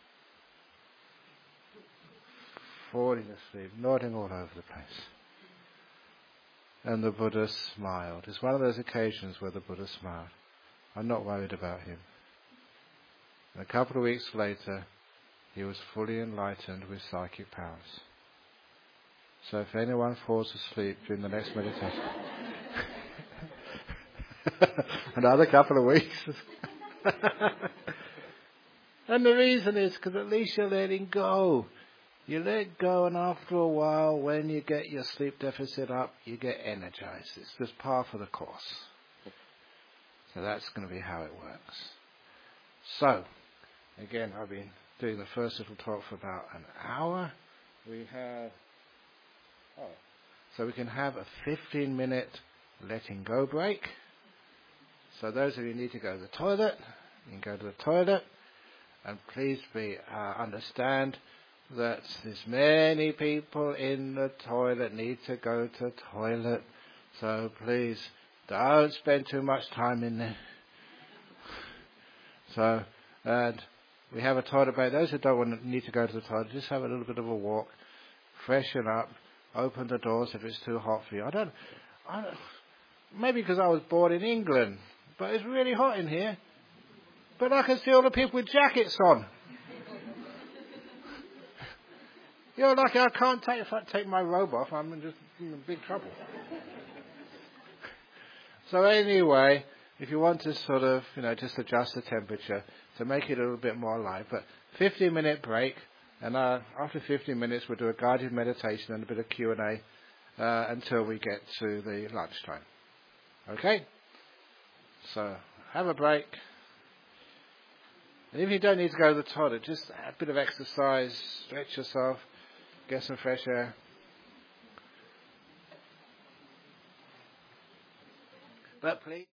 falling asleep, nodding all over the place. And the Buddha smiled. It's one of those occasions where the Buddha smiled. I'm not worried about him. And a couple of weeks later, he was fully enlightened with psychic powers. So if anyone falls asleep during the next meditation, another couple of weeks. And the reason is because at least you're letting go. You let go, and after a while, when you get your sleep deficit up, you get energized. It's just par for the course. So that's going to be how it works. So, again, I've been doing the first little talk for about an hour. So we can have a 15-minute letting go break. So those of you who need to go to the toilet, you can go to the toilet. And please understand that there's many people in the toilet need to go to the toilet. So please don't spend too much time in there. So, and we have a toilet break. Those who need to go to the toilet, just have a little bit of a walk, freshen up, open the doors if it's too hot for you. I don't maybe because I was born in England, but it's really hot in here. But I can see all the people with jackets on. You're lucky I can't take my robe off. I'm just in big trouble. So anyway, if you want to sort of, just adjust the temperature to make it a little bit more light. But 15-minute break, and after 15 minutes we'll do a guided meditation and a bit of Q&A until we get to the lunchtime. Okay? So have a break. And if you don't need to go to the toilet, just a bit of exercise, stretch yourself, get some fresh air. But please.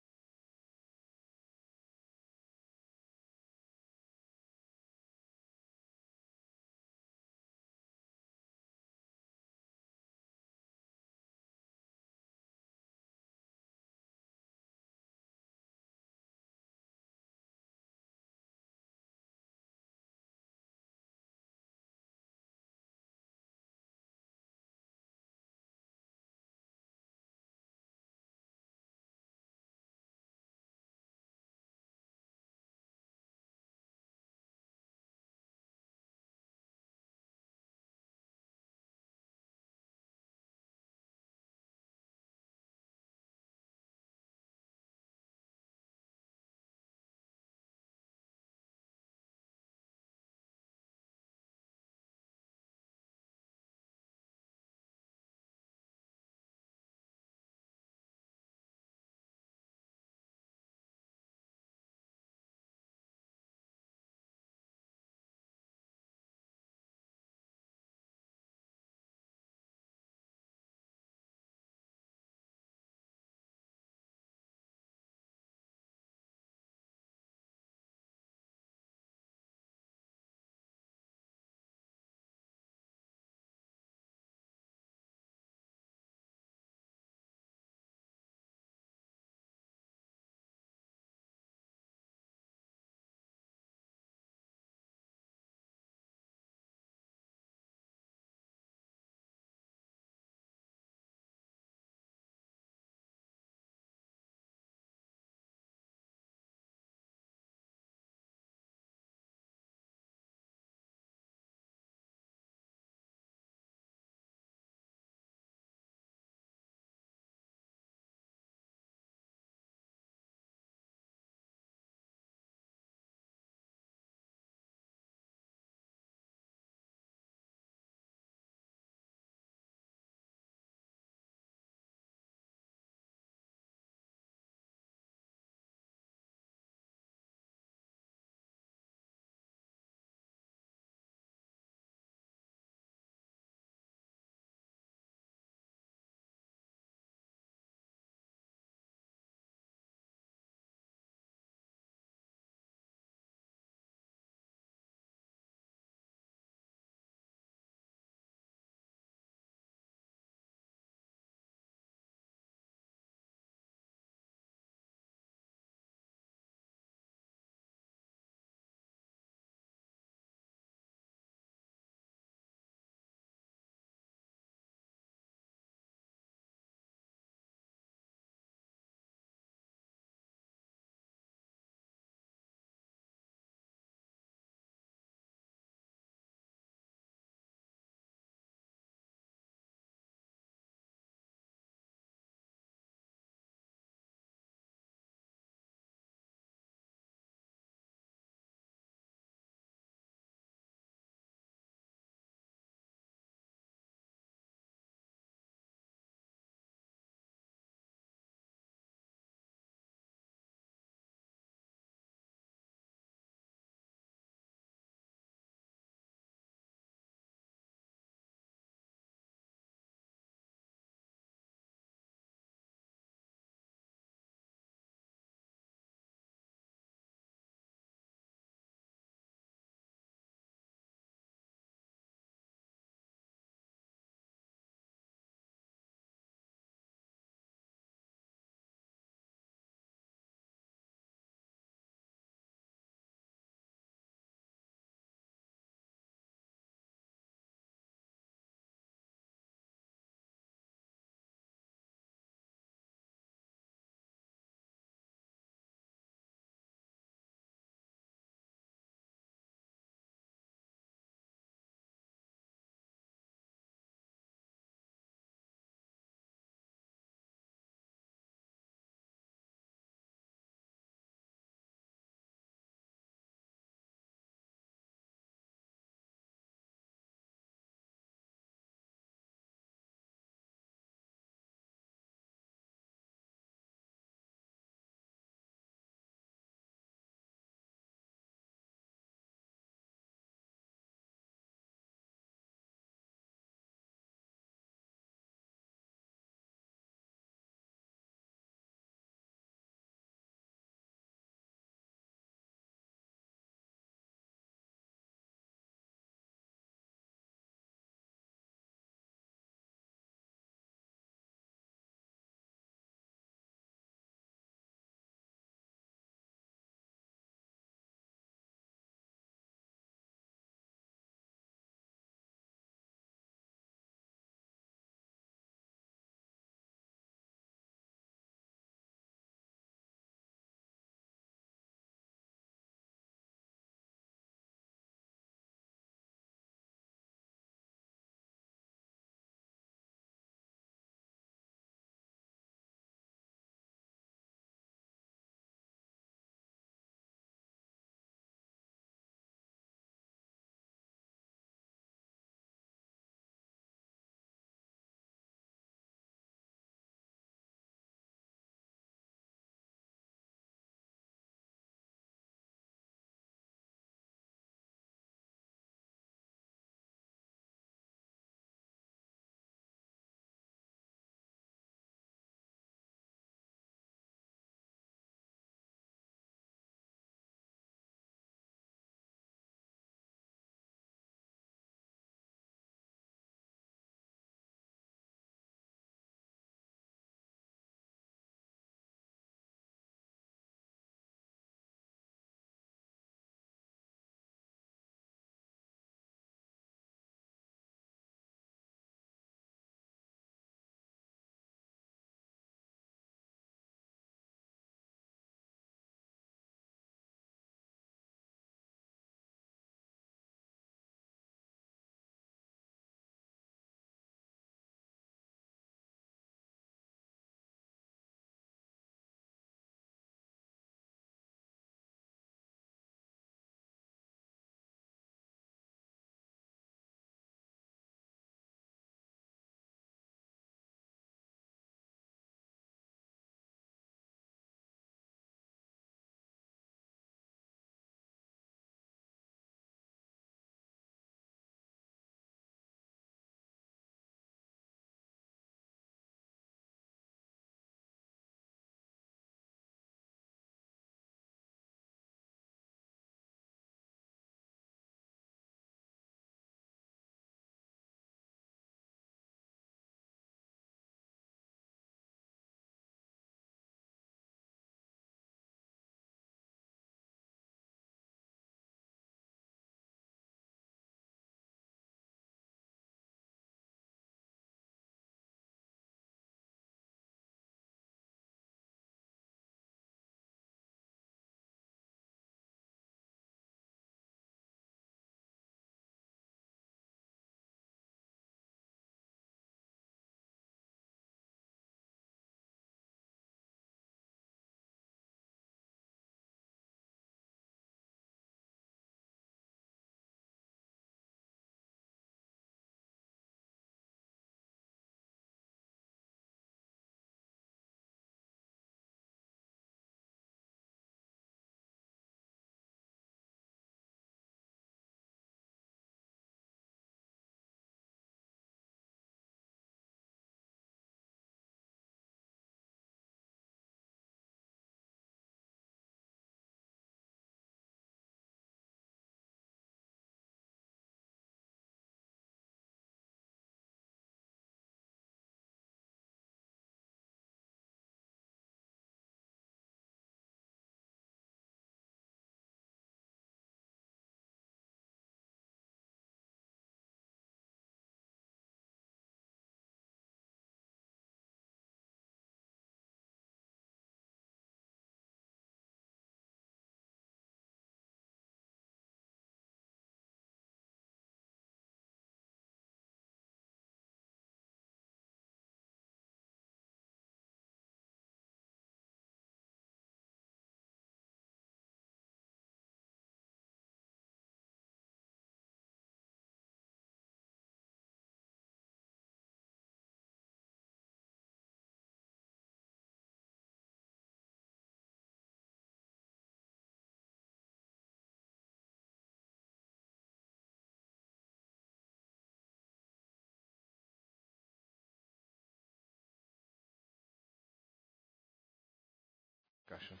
discussions.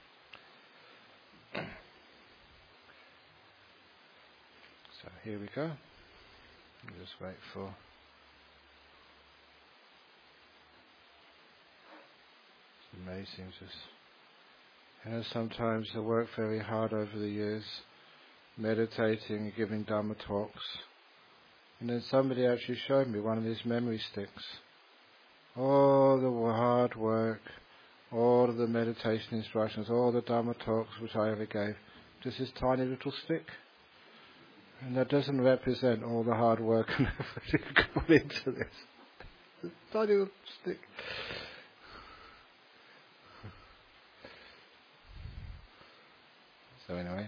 So here we go. I'll just wait for... It's amazing just... sometimes I work very hard over the years, meditating, giving Dhamma talks. And then somebody actually showed me one of these memory sticks. All the hard work, all of the meditation instructions, all the Dhamma talks which I ever gave, just this tiny little stick. And that doesn't represent all the hard work and effort put into this. This tiny little stick. So anyway.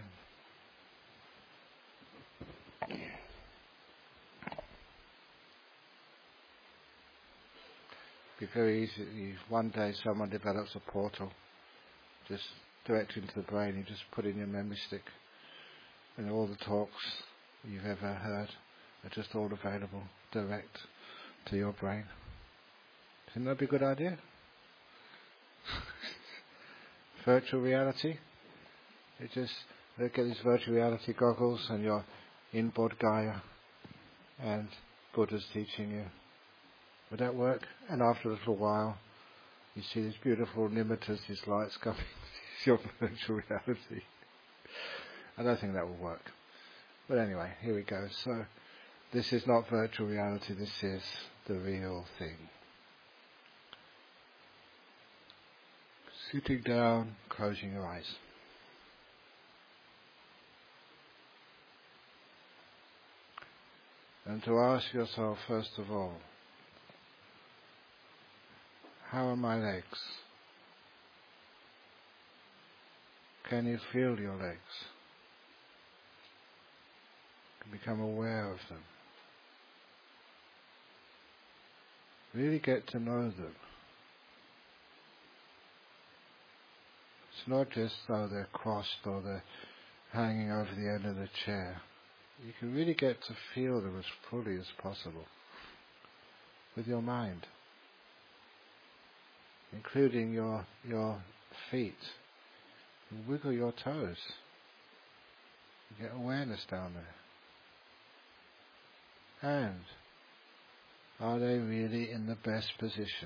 It'd be very easy if one day someone develops a portal, just direct into the brain, you just put in your memory stick, and all the talks you've ever heard are just all available direct to your brain. Isn't that be a good idea? Virtual reality. You just look at these virtual reality goggles and you're in Bodh Gaya and Buddha's teaching you. Would that work? And after a little while, you see these beautiful nimittas, these lights coming. It's your virtual reality. I don't think that will work. But anyway, here we go. So, this is not virtual reality, this is the real thing. Sitting down, closing your eyes. And to ask yourself, first of all, how are my legs? Can you feel your legs? Become aware of them. Really get to know them. It's not just though they're crossed or they're hanging over the end of the chair. You can really get to feel them as fully as possible with your mind, including your feet. You wiggle your toes. You get awareness down there. And are they really in the best position?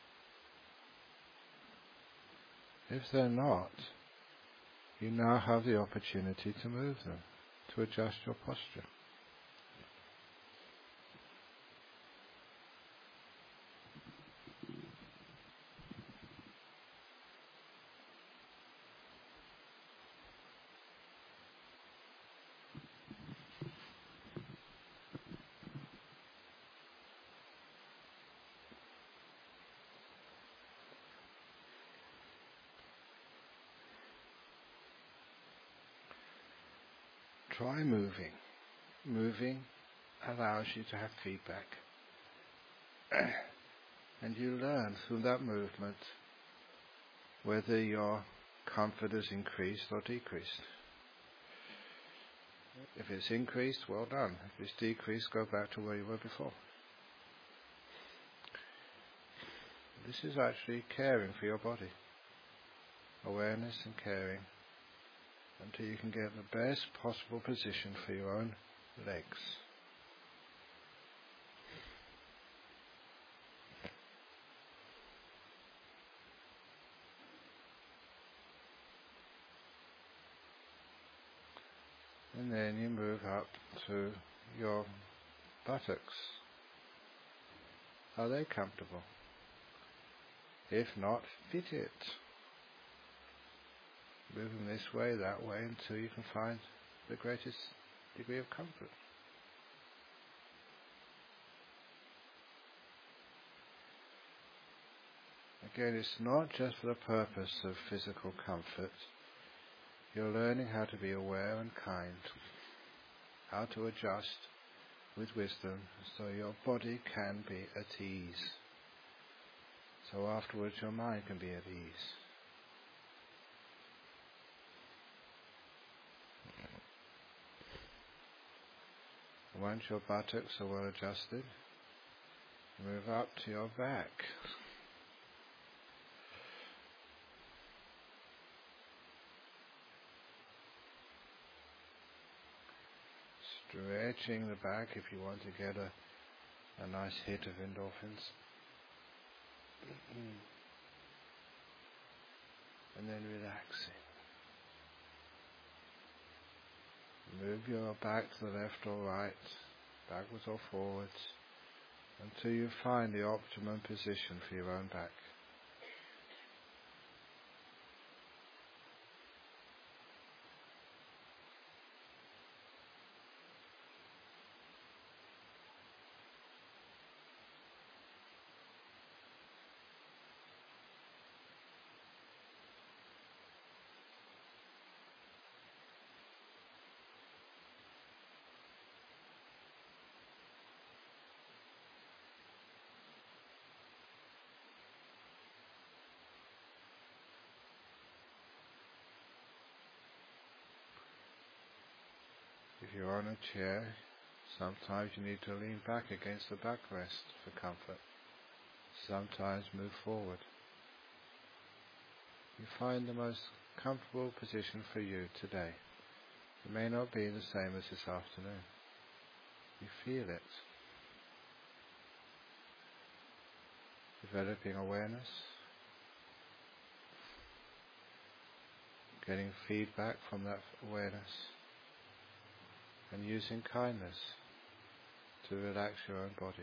If they're not, you now have the opportunity to move them, to adjust your posture. Try moving. Moving allows you to have feedback. And you learn through that movement whether your comfort has increased or decreased. If it's increased, well done. If it's decreased, go back to where you were before. This is actually caring for your body. Awareness and caring until you can get the best possible position for your own legs. And then you move up to your buttocks. Are they comfortable? If not, fit it. Move them this way, that way, until you can find the greatest degree of comfort. Again, it's not just for the purpose of physical comfort. You're learning how to be aware and kind, how to adjust with wisdom so your body can be at ease. So afterwards your mind can be at ease. Once your buttocks are well adjusted, move up to your back. Stretching the back if you want to get a nice hit of endorphins. And then relaxing. Move your back to the left or right, backwards or forwards, until you find the optimum position for your own back. If you're on a chair, sometimes you need to lean back against the backrest for comfort. Sometimes move forward. You find the most comfortable position for you today. It may not be the same as this afternoon. You feel it. Developing awareness. Getting feedback from that awareness. And using kindness to relax your own body.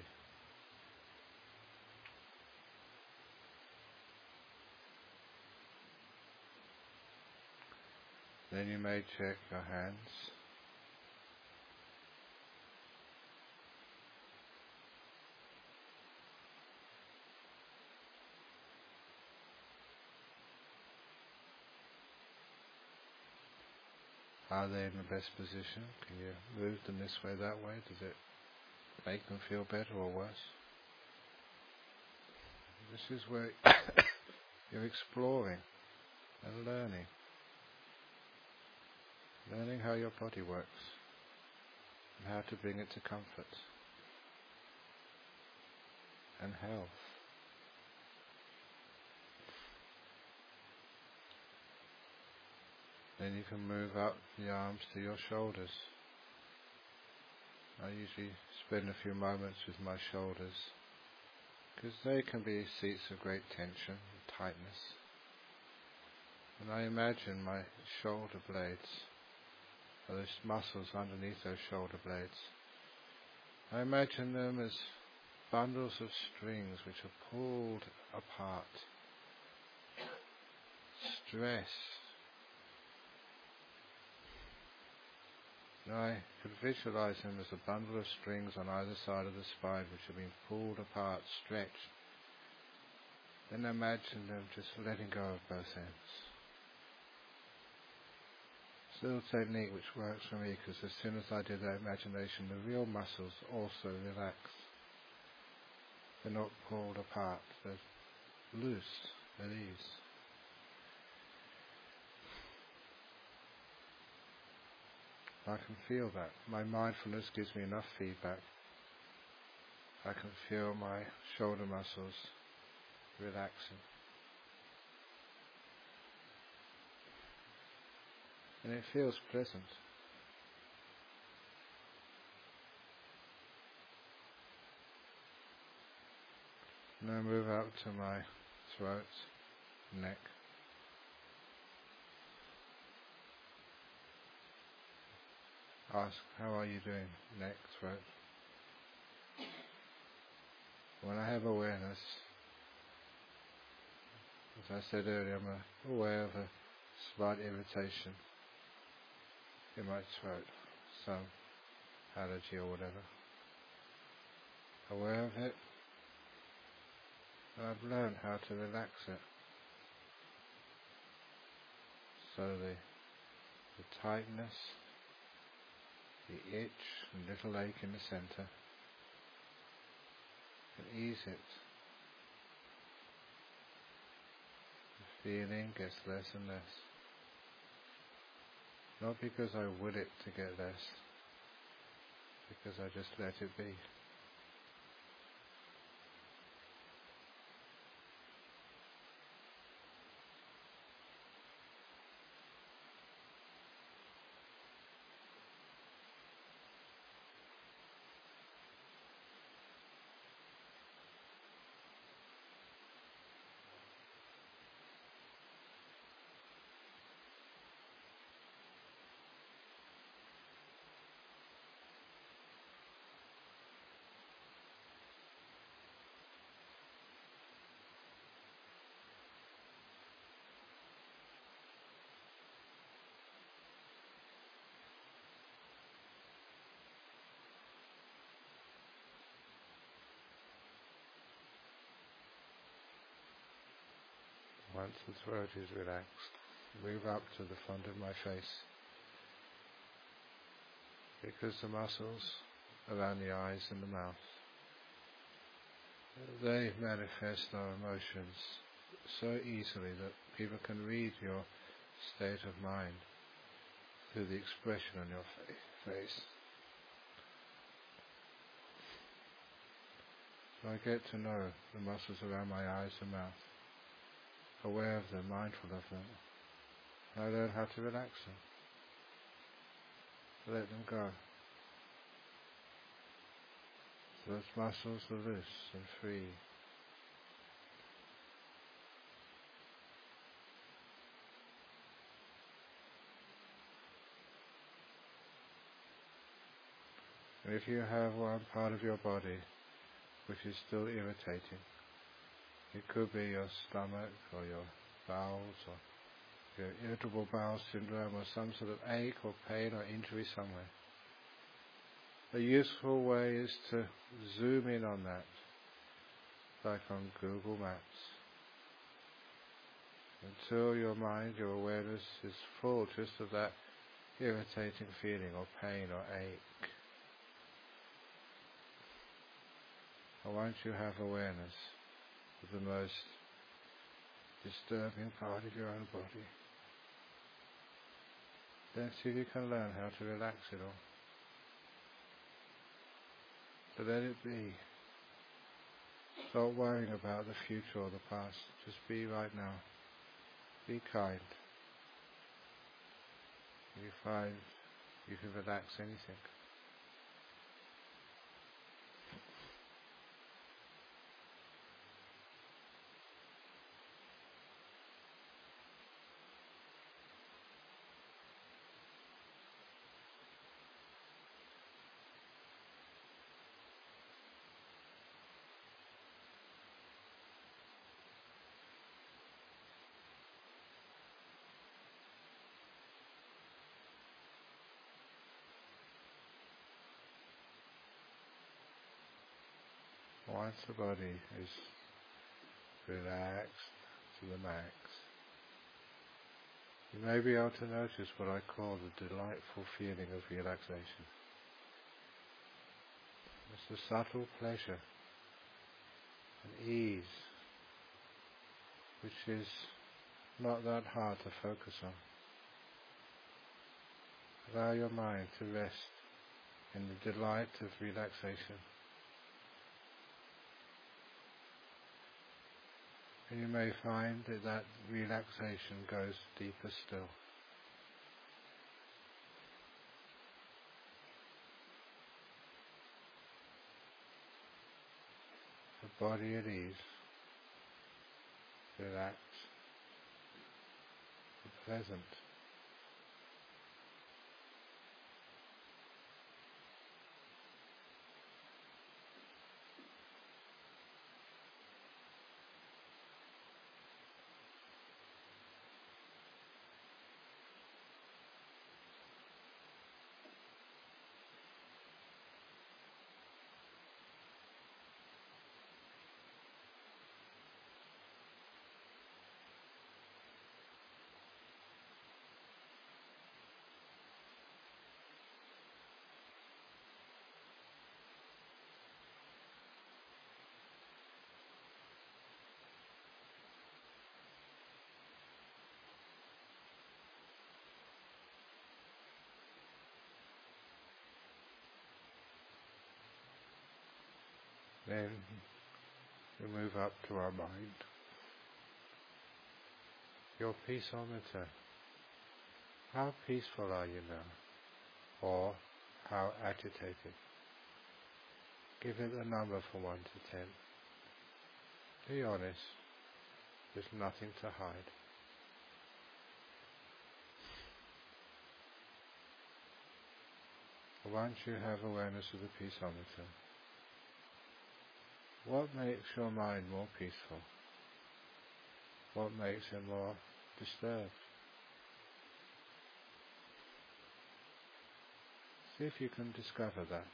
Then you may check your hands. Are they in the best position? Can you move them this way, that way? Does it make them feel better or worse? This is where you're exploring and learning. Learning how your body works and how to bring it to comfort and health. Then you can move up the arms to your shoulders. I usually spend a few moments with my shoulders because they can be seats of great tension and tightness. And I imagine my shoulder blades, or those muscles underneath those shoulder blades, I imagine them as bundles of strings which are pulled apart. Stress. And I could visualize them as a bundle of strings on either side of the spine which have been pulled apart, stretched. Then imagine them just letting go of both ends. It's a little technique which works for me because as soon as I do that imagination, the real muscles also relax. They're not pulled apart, they're loose, at ease. I can feel that. My mindfulness gives me enough feedback. I can feel my shoulder muscles relaxing. And it feels pleasant. And I move up to my throat, neck. Ask, how are you doing? Neck, throat. When I have awareness, as I said earlier, I'm aware of a slight irritation in my throat, some allergy or whatever. Aware of it, and I've learned how to relax it. So the tightness, the itch and little ache in the centre, and ease it. The feeling gets less and less. Not because I will it to get less, because I just let it be. Once the throat is relaxed, move up to the front of my face, because the muscles around the eyes and the mouth, they manifest our emotions so easily that people can read your state of mind through the expression on your face. So I get to know the muscles around my eyes and mouth, aware of them, mindful of them. I learn how to relax them, to let them go. So those muscles are loose and free. And if you have one part of your body which is still irritating, it could be your stomach or your bowels or your irritable bowel syndrome or some sort of ache or pain or injury somewhere. A useful way is to zoom in on that, like on Google Maps, until your mind, your awareness is full just of that irritating feeling or pain or ache. And once you have awareness of the most disturbing part of your own body, then see if you can learn how to relax it all. To let it be. Stop worrying about the future or the past. Just be right now. Be kind. You find you can relax anything. Once the body is relaxed to the max, you may be able to notice what I call the delightful feeling of relaxation. It's a subtle pleasure and ease which is not that hard to focus on. Allow your mind to rest in the delight of relaxation. And you may find that relaxation goes deeper still. The body at ease, relaxed, pleasant. Then we move up to our mind. Your peaceometer. How peaceful are you now? Or how agitated? Give it a number from 1 to 10. Be honest. There's nothing to hide. Once you have awareness of the peaceometer, what makes your mind more peaceful? What makes it more disturbed? See if you can discover that.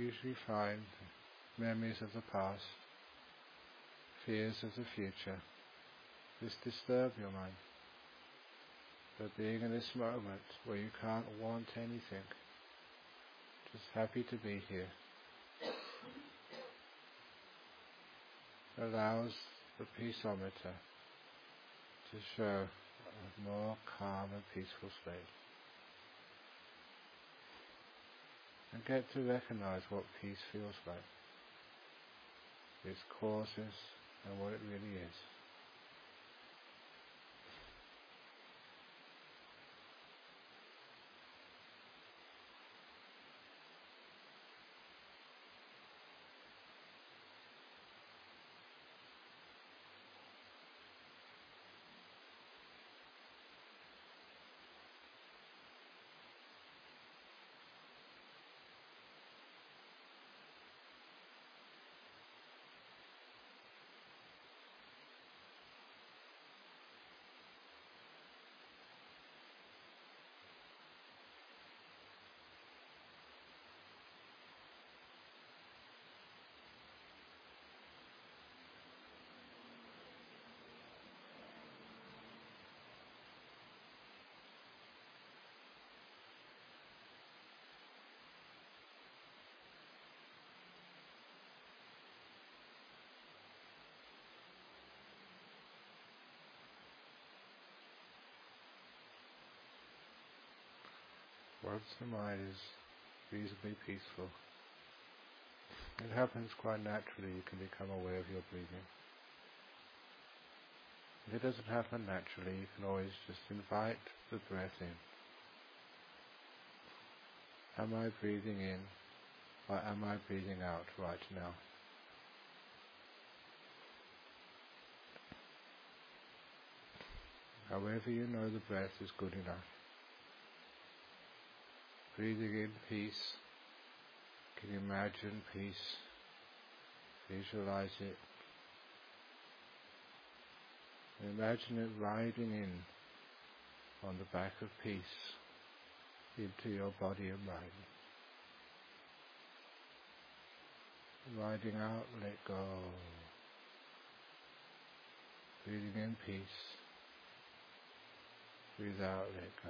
usually find memories of the past, fears of the future, just disturb your mind. But being in this moment where you can't want anything, just happy to be here, allows the peaceometer to show a more calm and peaceful state. And get to recognize what peace feels like, its causes and what it really is. Once the mind is reasonably peaceful, it happens quite naturally. You can become aware of your breathing. If it doesn't happen naturally, you can always just invite the breath in. Am I breathing in, or am I breathing out right now? However you know the breath is good enough. Breathing in peace, can you imagine peace? Visualize it. And imagine it riding in on the back of peace into your body and mind. Riding out, let go. Breathing in peace. Breathe out, let go.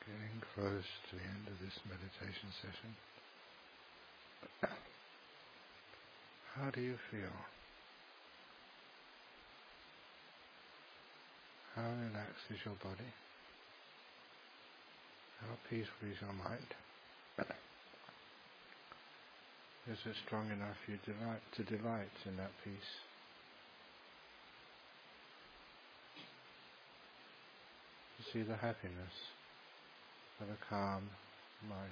Getting close to the end of this meditation session. How do you feel? How relaxed is your body? How peaceful is your mind? Is it strong enough for you to delight in that peace? To see the happiness of a calm mind.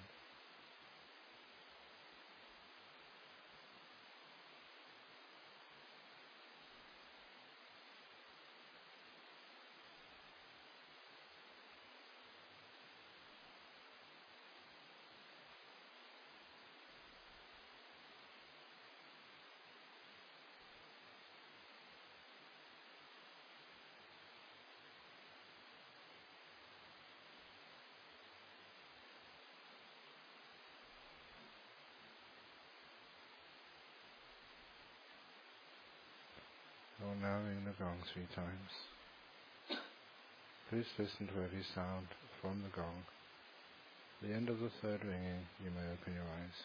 You're now ring the gong 3 times. Please listen to every sound from the gong. At the end of the 3rd ringing, you may open your eyes.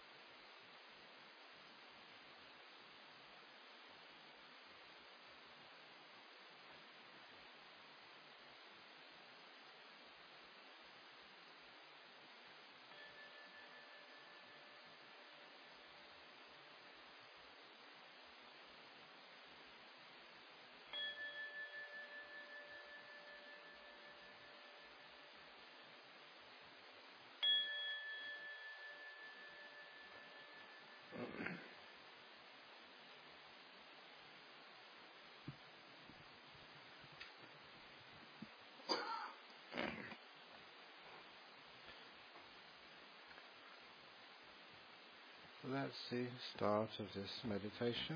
That's the start of this meditation.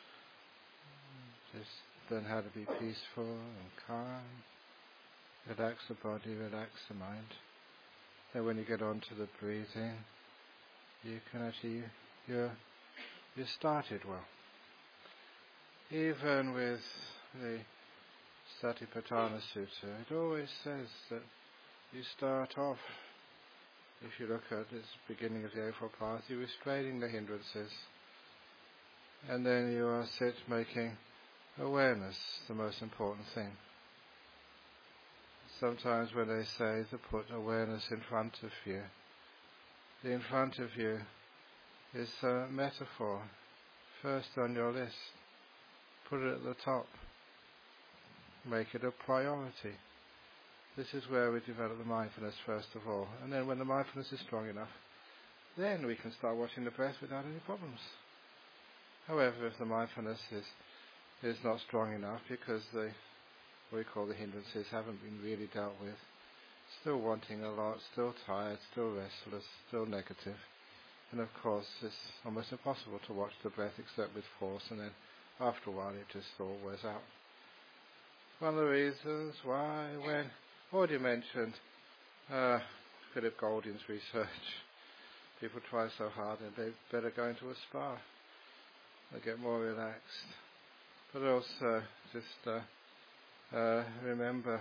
Just learn how to be peaceful and calm. Relax the body, relax the mind. Then when you get on to the breathing, you can actually, you started well. Even with the Satipatthana Sutta, it always says that you start off, if you look at the beginning of the Eightfold Path, you're restraining the hindrances. And then you are making awareness the most important thing. Sometimes when they say to put awareness in front of you, the in front of you is a metaphor. First on your list. Put it at the top. Make it a priority. This is where we develop the mindfulness first of all. And then when the mindfulness is strong enough, then we can start watching the breath without any problems. However, if the mindfulness is not strong enough because what we call the hindrances haven't been really dealt with, still wanting a lot, still tired, still restless, still negative, and of course it's almost impossible to watch the breath except with force, and then after a while it just all wears out. One of the reasons why, when already mentioned Philip Golding's research, people try so hard and they better go into a spa. They get more relaxed. But also just remember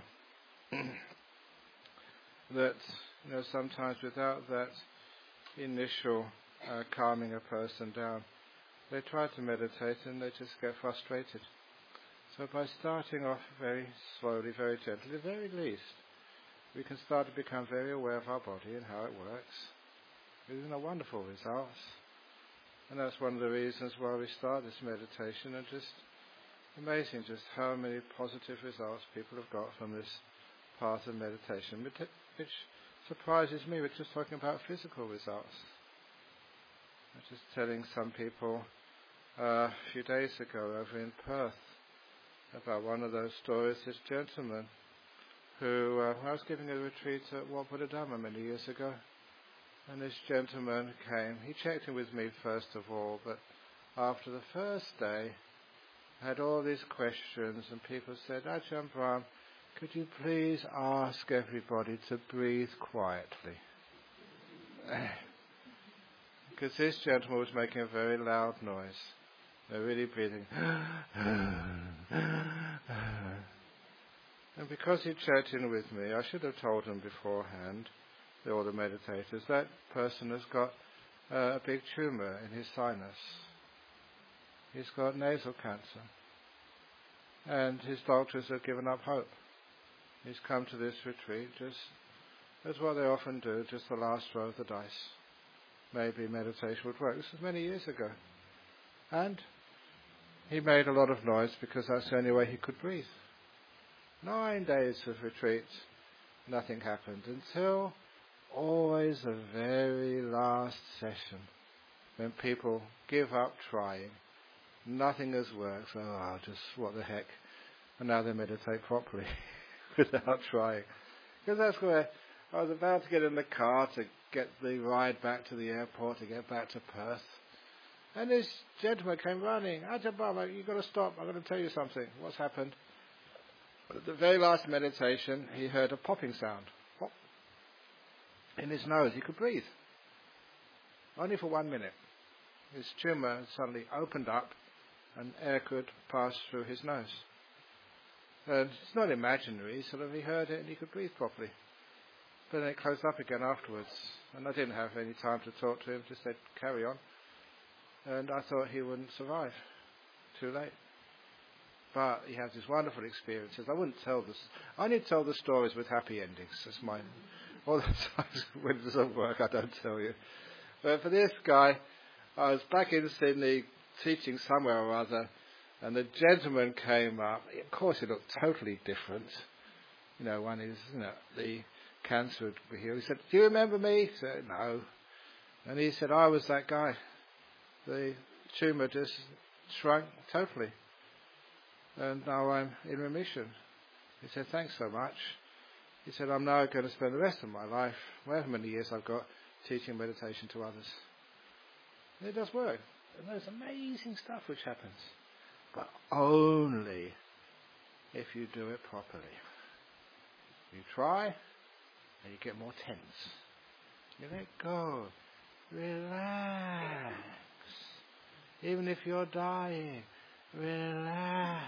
that sometimes without that initial calming a person down, they try to meditate and they just get frustrated. So by starting off very slowly, very gently, at the very least, we can start to become very aware of our body and how it works. These are wonderful results. And that's one of the reasons why we start this meditation, and just amazing just how many positive results people have got from this part of meditation, which surprises me. We're just talking about physical results. I was just telling some people a few days ago over in Perth about one of those stories, this gentleman who, I was giving a retreat at Wat Buddha many years ago, and this gentleman came. He checked in with me first of all, but after the first day, I had all these questions, and people said, Ajahn Brahm, could you please ask everybody to breathe quietly? Because this gentleman was making a very loud noise. They're really breathing. And because he checked in with me, I should have told him beforehand, all the meditators, that person has got a big tumour in his sinus. He's got nasal cancer. And his doctors have given up hope. He's come to this retreat just as what they often do, just the last throw of the dice. Maybe meditation would work. This was many years ago. And he made a lot of noise because that's the only way he could breathe. 9 days of retreat, nothing happened until always the very last session when people give up trying. Nothing has worked, so just what the heck. And now they meditate properly without trying. Because that's where I was about to get in the car to get the ride back to the airport, to get back to Perth. And this gentleman came running. Ajahn Brahm, you've got to stop. I'm going to tell you something. What's happened? At the very last meditation, he heard a popping sound. Pop. In his nose. He could breathe. Only for 1 minute. His tumour suddenly opened up and air could pass through his nose. And it's not imaginary. He heard it and he could breathe properly. But then it closed up again afterwards. And I didn't have any time to talk to him. Just said, carry on. And I thought he wouldn't survive. Too late. But he has these wonderful experiences. I wouldn't tell this. I only tell the stories with happy endings. That's mine. All the times when it doesn't work, I don't tell you. But for this guy, I was back in Sydney teaching somewhere or other, and the gentleman came up. Of course, he looked totally different. One is, the cancer would be healed. He said, do you remember me? I said, no. And he said, I was that guy. The tumour just shrunk totally. And now I'm in remission. He said, thanks so much. He said, I'm now going to spend the rest of my life, however many years I've got, teaching meditation to others. And it does work. And there's amazing stuff which happens. But only if you do it properly. You try, and you get more tense. You let go. Relax. Even if you're dying, relax.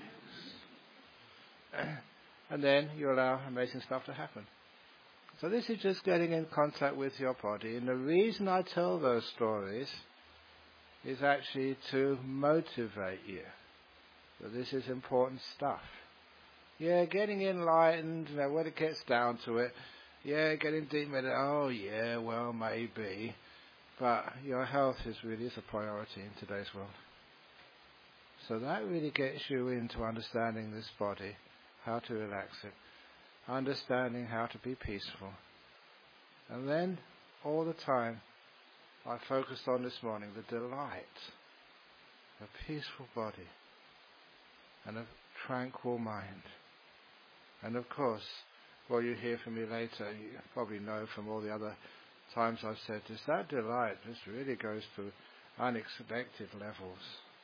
And then you allow amazing stuff to happen. So this is just getting in contact with your body. And the reason I tell those stories is actually to motivate you. So this is important stuff. Yeah, getting enlightened, when it gets down to it. Yeah, getting deep meditation. Oh yeah, well maybe. But your health is a priority in today's world. So that really gets you into understanding this body, how to relax it, understanding how to be peaceful. And then, all the time, I focused on this morning the delight, a peaceful body, and a tranquil mind. And of course, what you hear from me later, you probably know from all the other times I've said this, that delight just really goes to unexpected levels.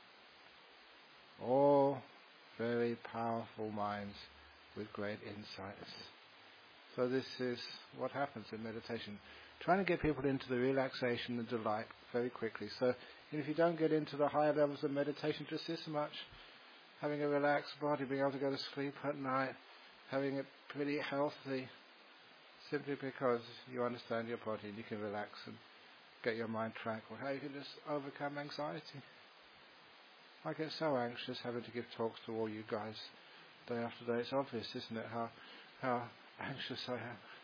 All very powerful minds with great insights. So this is what happens in meditation. Trying to get people into the relaxation and delight very quickly. So if you don't get into the higher levels of meditation just this much, having a relaxed body, being able to go to sleep at night, having it pretty healthy, simply because you understand your body and you can relax and get your mind tranquil. How you can just overcome anxiety. I get so anxious having to give talks to all you guys day after day. It's obvious, isn't it, how anxious I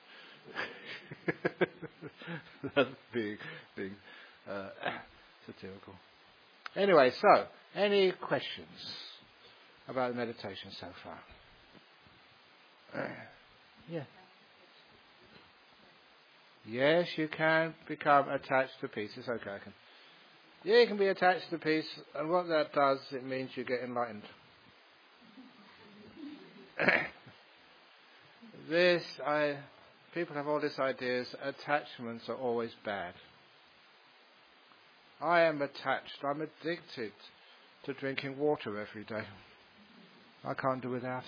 am. That's being satirical. Anyway, so, any questions about the meditation so far? Yeah. Yes, you can become attached to peace. It's okay, I can. Yeah, you can be attached to peace, and what that does, it means you get enlightened. People have all these ideas, attachments are always bad. I am attached, I'm addicted to drinking water every day. I can't do without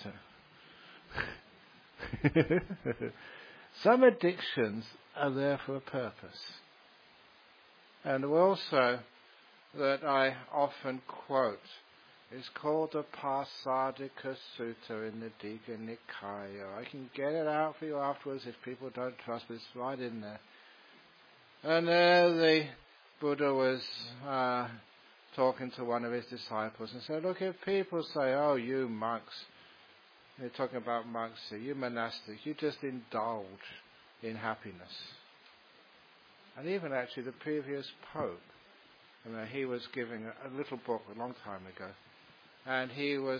it. Some addictions are there for a purpose. And also that I often quote It's called the Pasadika Sutta in the Digha Nikaya. I can get it out for you afterwards if people don't trust me. It's right in there. And there the Buddha was talking to one of his disciples and said, look, if people say, oh, you monks, they're talking about monks here, you monastics, you just indulge in happiness. And even actually the previous Pope, he was giving a little book a long time ago, and he was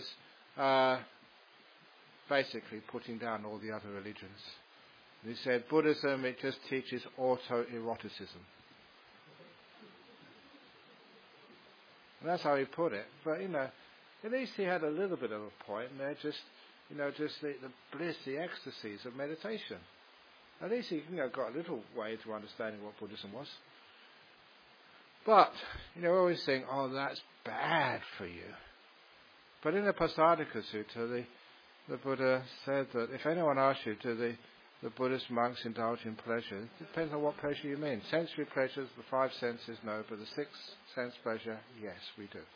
basically putting down all the other religions. And he said, Buddhism, it just teaches autoeroticism. And that's how he put it. But, at least he had a little bit of a point, and they're just the bliss, the ecstasies of meditation. At least he, got a little way to understanding what Buddhism was. But, we always think, oh, that's bad for you. But in the Pasadika Sutta, the Buddha said that if anyone asks you, do the Buddhist monks indulge in pleasure? It depends on what pleasure you mean. Sensory pleasures, the 5 senses, no, but the 6th sense pleasure, yes, we do.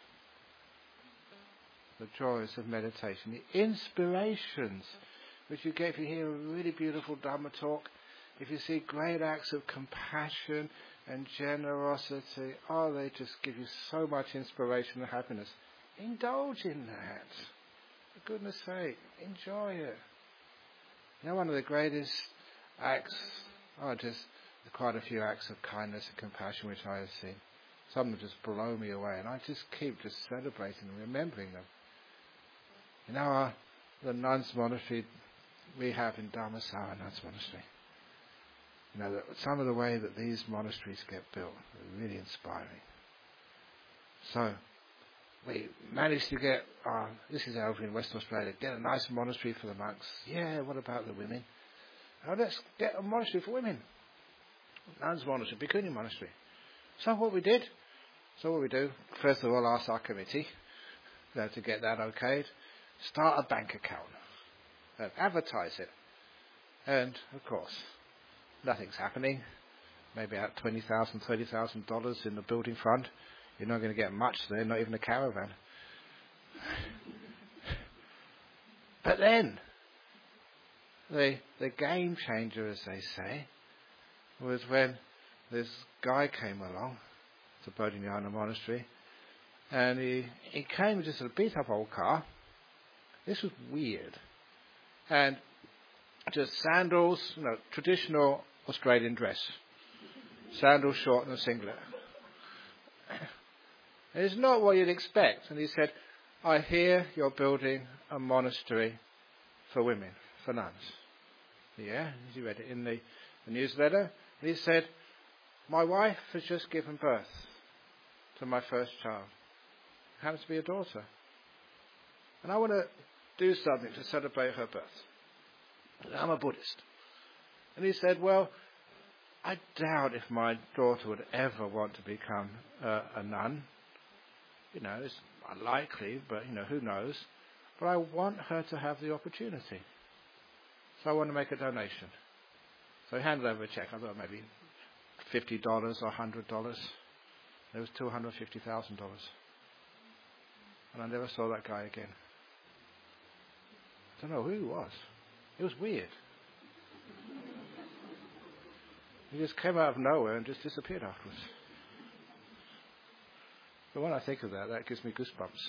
The joys of meditation, the inspirations which you get if you hear a really beautiful Dhamma talk, if you see great acts of compassion and generosity, oh, they just give you so much inspiration and happiness. Indulge in that. For goodness sake, enjoy it. One of the greatest acts, just quite a few acts of kindness and compassion which I have seen. Some of them just blow me away, and I just keep celebrating and remembering them. The nuns' monastery we have in Dharmasara Nuns Monastery. Some of the way that these monasteries get built are really inspiring. So, we managed to get, this is over in West Australia, get a nice monastery for the monks. Yeah, what about the women? Let's get a monastery for women. Nuns Monastery, Bhikkhuni Monastery. So what we do, first of all, ask our committee to get that okayed. Start a bank account and advertise it. And, of course, nothing's happening. Maybe about $20,000, $30,000 in the building fund. You're not going to get much there, not even a caravan. But then, the game changer, as they say, was when this guy came along to Bodhinyana Monastery, and he came with just a beat-up old car. This was weird. And just sandals, traditional Australian dress. Sandals, short and a singlet. It's not what you'd expect. And he said, I hear you're building a monastery for women, for nuns. Yeah, he read it in the newsletter. And he said, my wife has just given birth to my first child. It happens to be a daughter. And I want to do something to celebrate her birth. I'm a Buddhist. And he said, well, I doubt if my daughter would ever want to become a nun. It's unlikely, but, who knows. But I want her to have the opportunity. So I want to make a donation. So he handed over a check. I thought maybe $50 or $100. There was $250,000. And I never saw that guy again. I don't know who he was. It was weird. He just came out of nowhere and just disappeared afterwards. But when I think of that gives me goosebumps.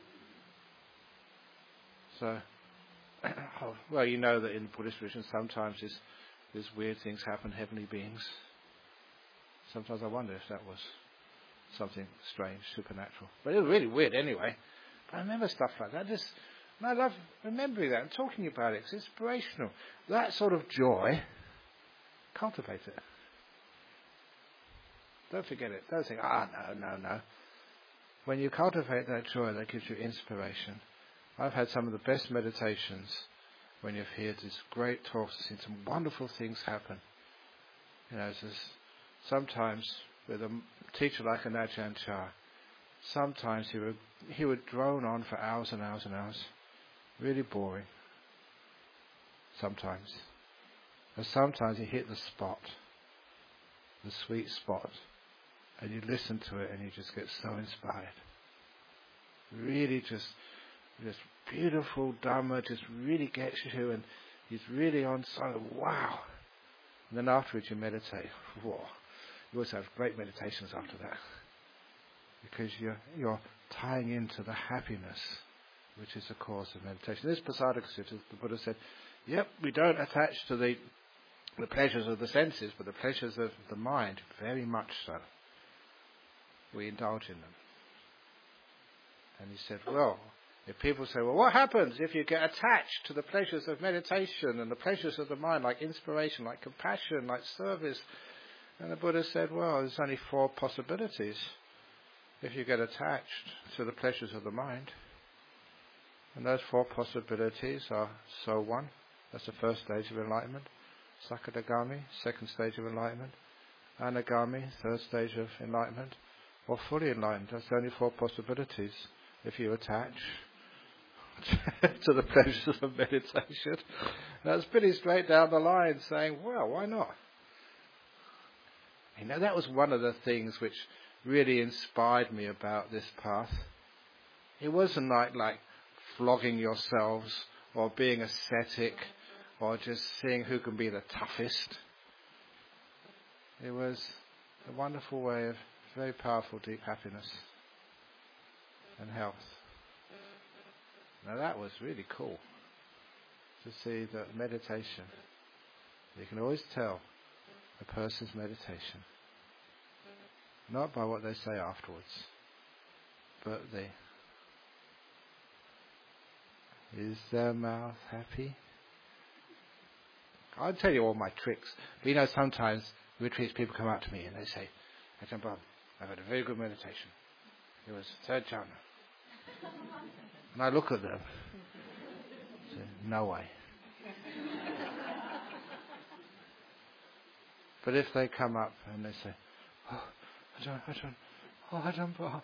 So, well, that in Buddhist religion sometimes these weird things happen, heavenly beings. Sometimes I wonder if that was something strange, supernatural. But it was really weird anyway. But I remember stuff like that. And I love remembering that and talking about it. It's inspirational. That sort of joy, cultivate it. Don't forget it. Don't think, no. When you cultivate that joy, that gives you inspiration. I've had some of the best meditations when you've heard these great talks, seen some wonderful things happen. Sometimes with a teacher like an Ajahn Chah, sometimes he would drone on for hours and hours and hours. Really boring. Sometimes. And sometimes he hit the spot. The sweet spot. And you listen to it and you just get so inspired. really just this beautiful Dhamma just really gets you, and he's really on side. Wow. And then afterwards you meditate. Whoa. You always have great meditations after that. Because you're tying into the happiness, which is the cause of meditation. This Pasada Sutta, the Buddha said, yep, we don't attach to the pleasures of the senses, but the pleasures of the mind, very much so. We indulge in them. And he said, well, if people say, well, what happens if you get attached to the pleasures of meditation and the pleasures of the mind, like inspiration, like compassion, like service? And the Buddha said, well, there's only 4 possibilities if you get attached to the pleasures of the mind. And those 4 possibilities are So One, that's the first stage of enlightenment. Sakadagami, second stage of enlightenment. Anagami, third stage of enlightenment. Or fully enlightened. That's the only 4 possibilities if you attach to the pleasures of meditation. That's pretty straight down the line, saying, well, why not? You know, that was one of the things which really inspired me about this path. It wasn't like flogging yourselves or being ascetic or just seeing who can be the toughest. It was a wonderful way of very powerful deep happiness and health. Now that was really cool to see that meditation, you can always tell a person's meditation not by what they say afterwards, but is their mouth happy? I'll tell you all my tricks. But you know, sometimes retreats, people come up to me and they say, Ajahn Brahm, I've had a very good meditation. It was third jhana. And I look at them and say, no way. But if they come up and they say, oh, Ajahn Brahm,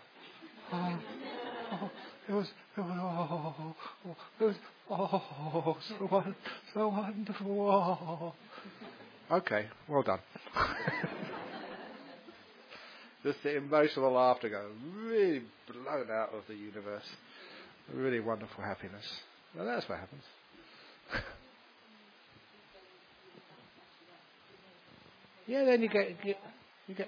it was so wonderful. Okay, well done. Just the emotional laughter going really blown out of the universe. Really wonderful happiness. Well, that's what happens. Yeah, then you get.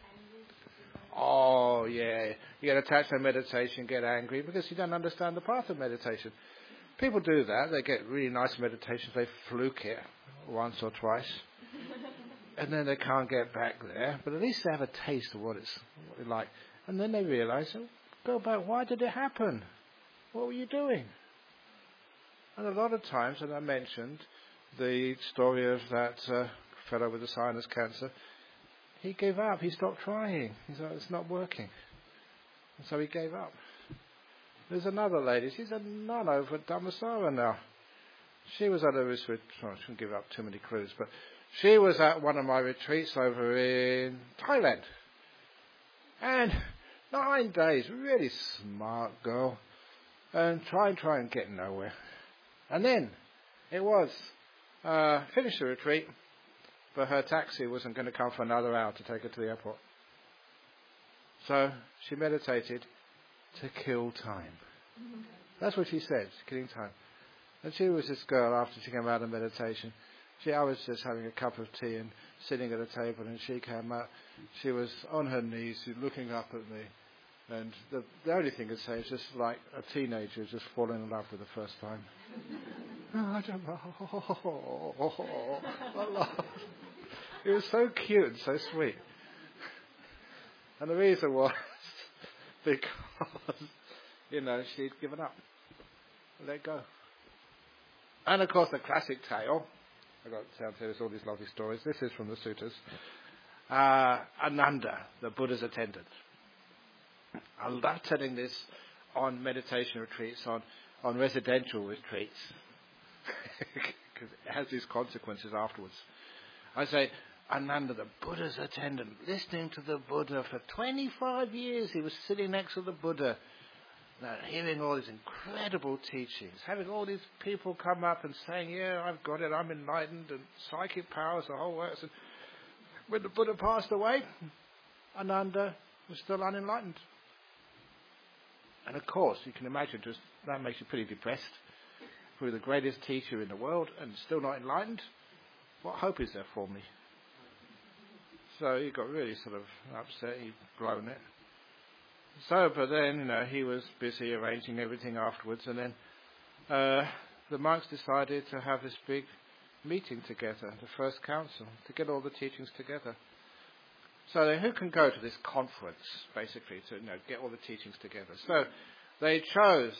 Oh, yeah. You get attached to meditation, get angry because you don't understand the path of meditation. People do that. They get really nice meditations. They fluke it once or twice. And then they can't get back there. But at least they have a taste of what it's like. And then they realise, oh, go back, why did it happen? What were you doing? And a lot of times, and I mentioned the story of that fellow with the sinus cancer, he gave up. He stopped trying. He said, it's not working. And so he gave up. There's another lady. She's a nun over at Dhammasara now. She was at a retreat. I shouldn't give up too many clues, but she was at one of my retreats over in Thailand. And 9 days, really smart girl. And try and get nowhere. And then it was finished the retreat, but her taxi wasn't going to come for another hour to take her to the airport. So she meditated to kill time. That's what she said, killing time. And she was this girl after she came out of meditation. I was just having a cup of tea and sitting at a table, and she came out. She was on her knees, looking up at me. And the only thing to say is just like a teenager just falling in love for the first time. It was so cute and so sweet. And the reason was because, she'd given up. Let go. And of course the classic tale, I've got to tell all these lovely stories. This is from the suttas. Ananda, the Buddha's attendant. I love telling this on meditation retreats, on residential retreats, because it has these consequences afterwards. I say, Ananda, the Buddha's attendant, listening to the Buddha for 25 years. He was sitting next to the Buddha, hearing all these incredible teachings, having all these people come up and saying, yeah, I've got it, I'm enlightened, and psychic powers, the whole works. And when the Buddha passed away, Ananda was still unenlightened. And of course, you can imagine that makes you pretty depressed. We're the greatest teacher in the world and still not enlightened. What hope is there for me? So he got really sort of upset. He'd blown it. So, but then, he was busy arranging everything afterwards, and then the monks decided to have this big meeting together, the first council, to get all the teachings together. So who can go to this conference, basically, to get all the teachings together? So they chose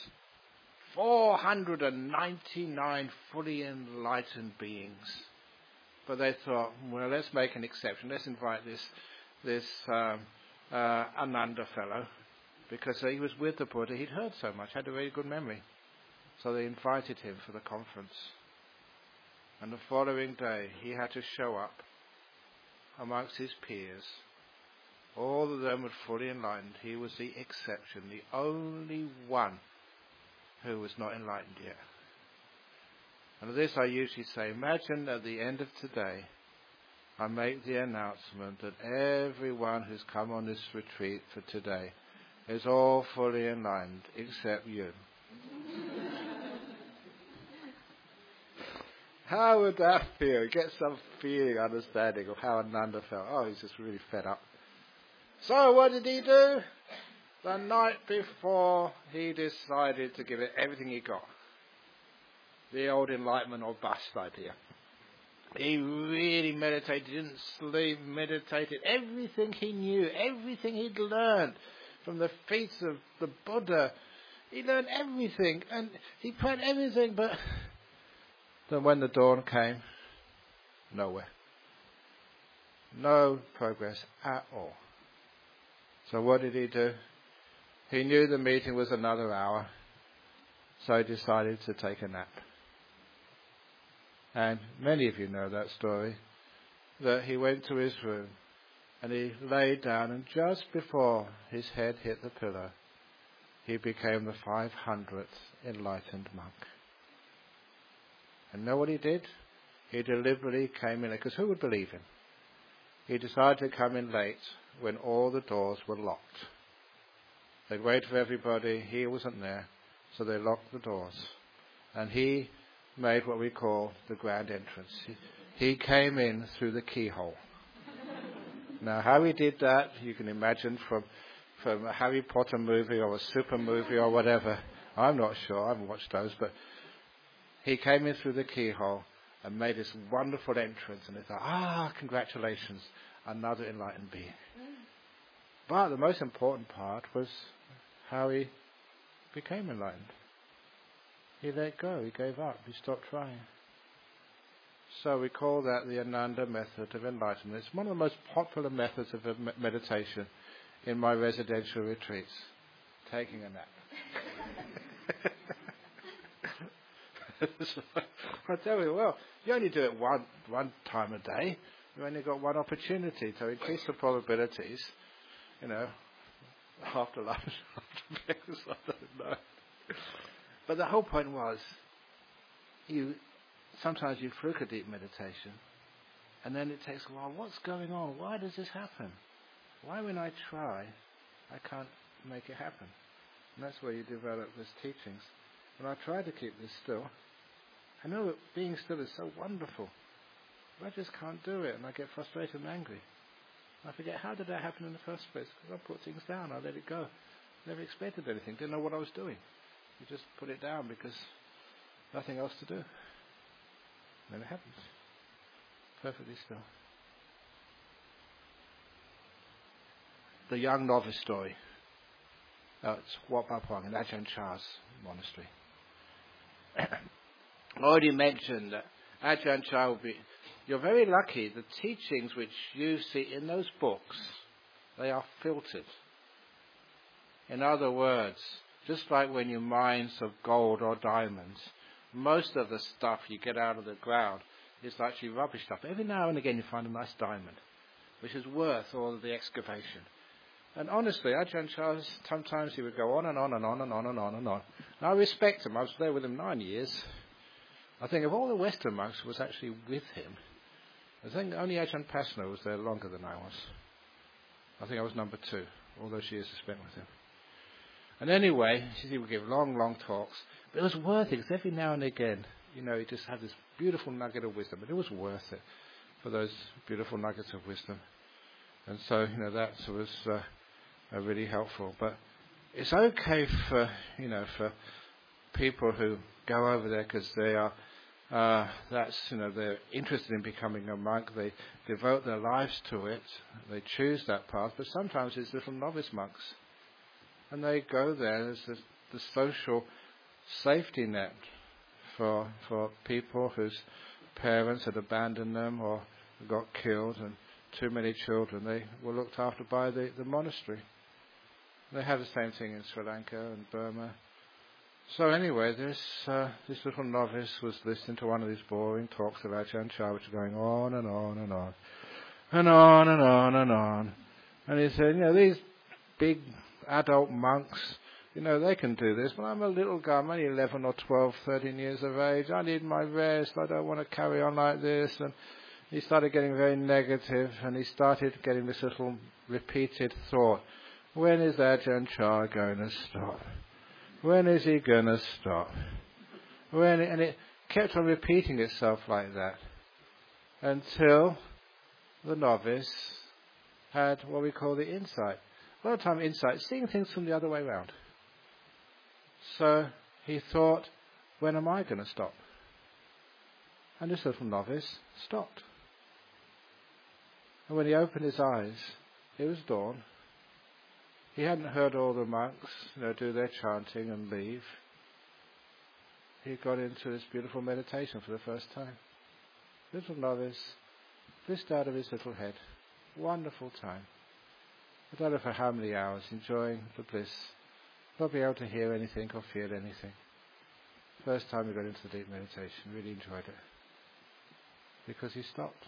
499 fully enlightened beings. But they thought, well, let's make an exception. Let's invite this Ananda fellow, because he was with the Buddha. He'd heard so much, had a very good memory. So they invited him for the conference. And the following day, he had to show up amongst his peers. All of them were fully enlightened. He was the exception, the only one who was not enlightened yet. And of this I usually say, imagine at the end of today, I make the announcement that everyone who's come on this retreat for today is all fully enlightened, except you. How would that feel? Get some feeling, understanding of how Ananda felt. Oh, he's just really fed up. So what did he do? The night before, he decided to give it everything he got. The old enlightenment or bust idea. He really meditated, didn't sleep, meditated. Everything he knew, everything he'd learned from the feet of the Buddha. He learned everything and he prayed everything, but then when the dawn came, nowhere. No progress at all. So what did he do? He knew the meeting was another hour, so he decided to take a nap. And many of you know that story, that he went to his room and he lay down, and just before his head hit the pillow, he became the 500th enlightened monk. And know what he did? He deliberately came in, because who would believe him? He decided to come in late when all the doors were locked. They'd wait for everybody, he wasn't there, so they locked the doors. And he made what we call the grand entrance. He came in through the keyhole. Now, how he did that, you can imagine from a Harry Potter movie or a super movie or whatever. I'm not sure, I haven't watched those, but he came in through the keyhole and made this wonderful entrance, and they thought, congratulations, another enlightened being. But the most important part was how he became enlightened. He let go, he gave up, he stopped trying. So we call that the Ananda method of enlightenment. It's one of the most popular methods of meditation in my residential retreats, taking a nap. So, I tell you, well, you only do it one time a day. You only got one opportunity to increase the probabilities, after lunch, after breakfast, I don't know. But the whole point was, sometimes you fluke a deep meditation, and then it takes a while. What's going on? Why does this happen? Why, when I try, I can't make it happen? And that's where you develop these teachings. And I try to keep this still. I know that being still is so wonderful, but I just can't do it, and I get frustrated and angry. I forget, how did that happen in the first place? Because I put things down, I let it go. Never expected anything, didn't know what I was doing. You just put it down because nothing else to do. And then it happens. Perfectly still. The young novice story. It's Wat Pah Pong in Ajahn Chah's monastery. I already mentioned that Ajahn Chah will be... You're very lucky. The teachings which you see in those books, they are filtered. In other words, just like when you mine some gold or diamonds, most of the stuff you get out of the ground is actually rubbish stuff. Every now and again you find a nice diamond, which is worth all of the excavation. And honestly, Ajahn Chah, sometimes he would go on and on and on and on and on and on. And I respect him. I was there with him 9 years. I think of all the Western monks who was actually with him, I think only Ajahn Pasno was there longer than I was. I think I was number 2, all those years I spent with him. And anyway, he would give long, long talks. But it was worth it, because every now and again, he just had this beautiful nugget of wisdom. But it was worth it for those beautiful nuggets of wisdom. And so, that was really helpful. But it's okay for people who go over there because they are, they're interested in becoming a monk. They devote their lives to it. They choose that path. But sometimes it's little novice monks. And they go there as the social safety net for people whose parents had abandoned them or got killed, and too many children. They were looked after by the monastery. They had the same thing in Sri Lanka and Burma. So anyway, this little novice was listening to one of these boring talks about Ajahn Chah, which was going on and on and on, and on and on and on. And he said, these big adult monks, they can do this, but I'm a little guy, I'm only 11 or 12, 13 years of age, I need my rest, I don't want to carry on like this. And he started getting very negative, and he started getting this little repeated thought, when is Ajahn Chah going to stop? When is he going to stop? And it kept on repeating itself like that until the novice had what we call the insight. A lot of time insight, seeing things from the other way around. So he thought, when am I going to stop? And this little novice stopped. And when he opened his eyes, it was dawn. He hadn't heard all the monks, do their chanting and leave. He got into this beautiful meditation for the first time. Little novice, blissed out of his little head. Wonderful time. I don't know for how many hours, enjoying the bliss. Not being able to hear anything or feel anything. First time he got into the deep meditation, really enjoyed it. Because he stopped.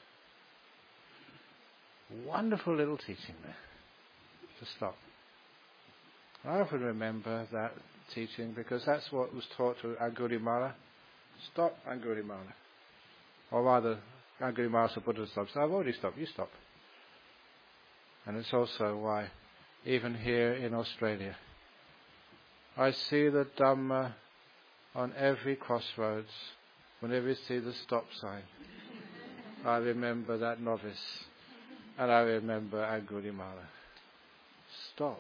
Wonderful little teaching there. To stop. I often remember that teaching because that's what was taught to Angulimala. Stop, Angulimala. Or rather, Angulimala said, Buddha stopped. So I've already stopped, you stop. And it's also why, even here in Australia, I see the Dhamma on every crossroads. Whenever you see the stop sign, I remember that novice. And I remember Angulimala. Stop.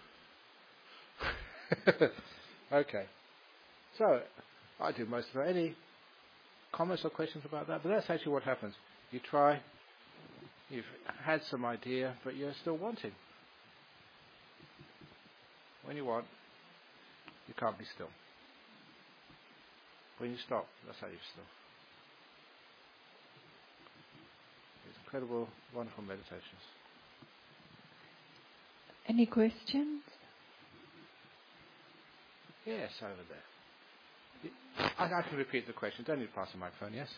Okay. So, I do most of it. Any comments or questions about that? But that's actually what happens. You try, you've had some idea, but you're still wanting. When you want, you can't be still. When you stop, that's how you're still. It's incredible, wonderful meditations. Any questions? Yes, over there. I can repeat the question. Don't need to pass the microphone, yes?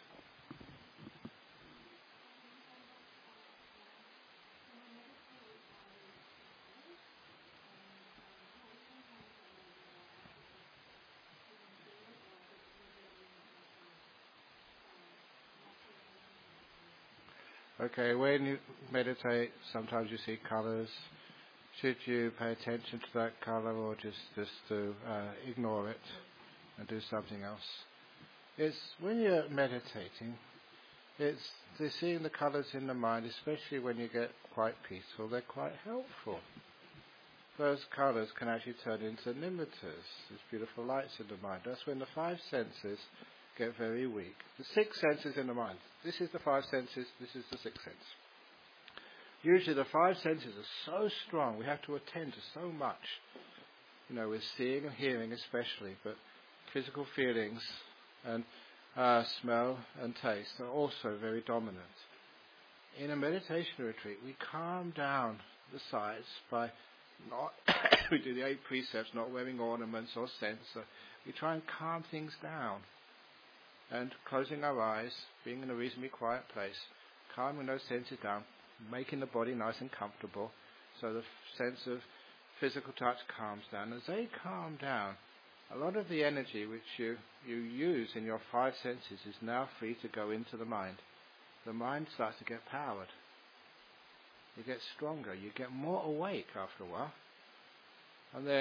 Okay, when you meditate, sometimes you see colours. Should you pay attention to that colour or just to ignore it and do something else? It's when you're meditating, it's seeing the colours in the mind, especially when you get quite peaceful, they're quite helpful. Those colours can actually turn into nimittas, these beautiful lights in the mind. That's when the five senses get very weak. The six senses in the mind. This is the five senses, this is the sixth sense. Usually the five senses are so strong, we have to attend to so much. With seeing and hearing especially, but physical feelings and smell and taste are also very dominant. In a meditation retreat, we calm down the sides by we do the 8 precepts, not wearing ornaments or scents. We try and calm things down. And closing our eyes, being in a reasonably quiet place, calming those senses down, making the body nice and comfortable, so the sense of physical touch calms down. As they calm down, a lot of the energy which you use in your five senses is now free to go into the mind. The mind starts to get powered. You get stronger. You get more awake after a while. And then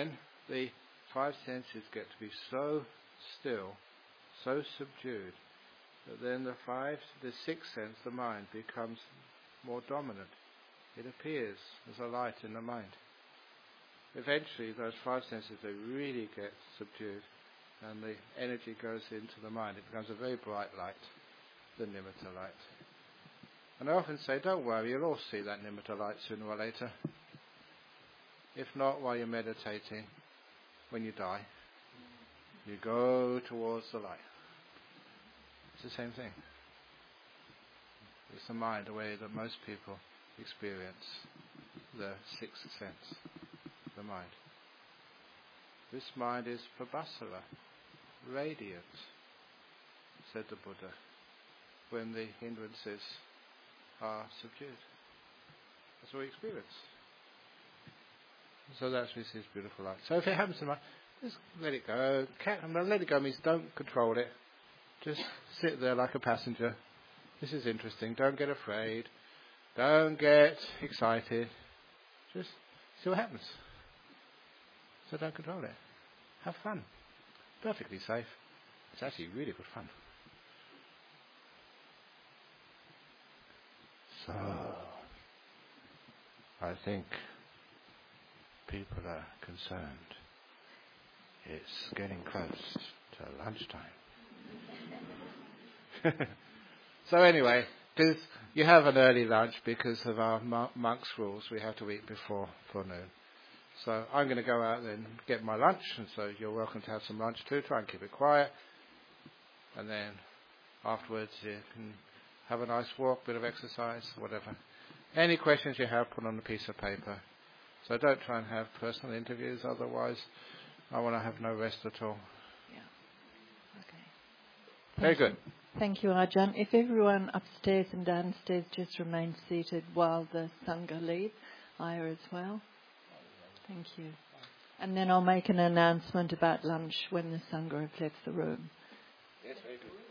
the five senses get to be so still, so subdued, that then the sixth sense, the mind, becomes more dominant. It appears as a light in the mind. Eventually, those five senses, they really get subdued, and the energy goes into the mind. It becomes a very bright light, the nimitta light. And I often say, don't worry, you'll all see that nimitta light sooner or later. If not, while you're meditating, when you die, you go towards the light. It's the same thing. It's the mind, the way that most people experience the sixth sense, the mind. This mind is prabhasara, radiant, said the Buddha, when the hindrances are subdued. That's what we experience. So that's this beautiful light. So if it happens to mind, just let it go. Let it go means don't control it. Just sit there like a passenger. This is interesting. Don't get afraid. Don't get excited. Just see what happens. So don't control it. Have fun. Perfectly safe. It's actually really good fun. So, I think people are concerned. It's getting close to lunchtime. So anyway, because you have an early lunch because of our monks' rules, we have to eat before noon. So I'm going to go out and get my lunch, and so you're welcome to have some lunch too. Try and keep it quiet. And then afterwards you can have a nice walk, bit of exercise, whatever. Any questions you have, put on a piece of paper. So don't try and have personal interviews, otherwise I want to have no rest at all. Yeah. Okay. Very good. Thank you, Ajahn. If everyone upstairs and downstairs just remain seated while the Sangha leave, Aya as well. Thank you. And then I'll make an announcement about lunch when the Sangha have left the room. Yes, very good.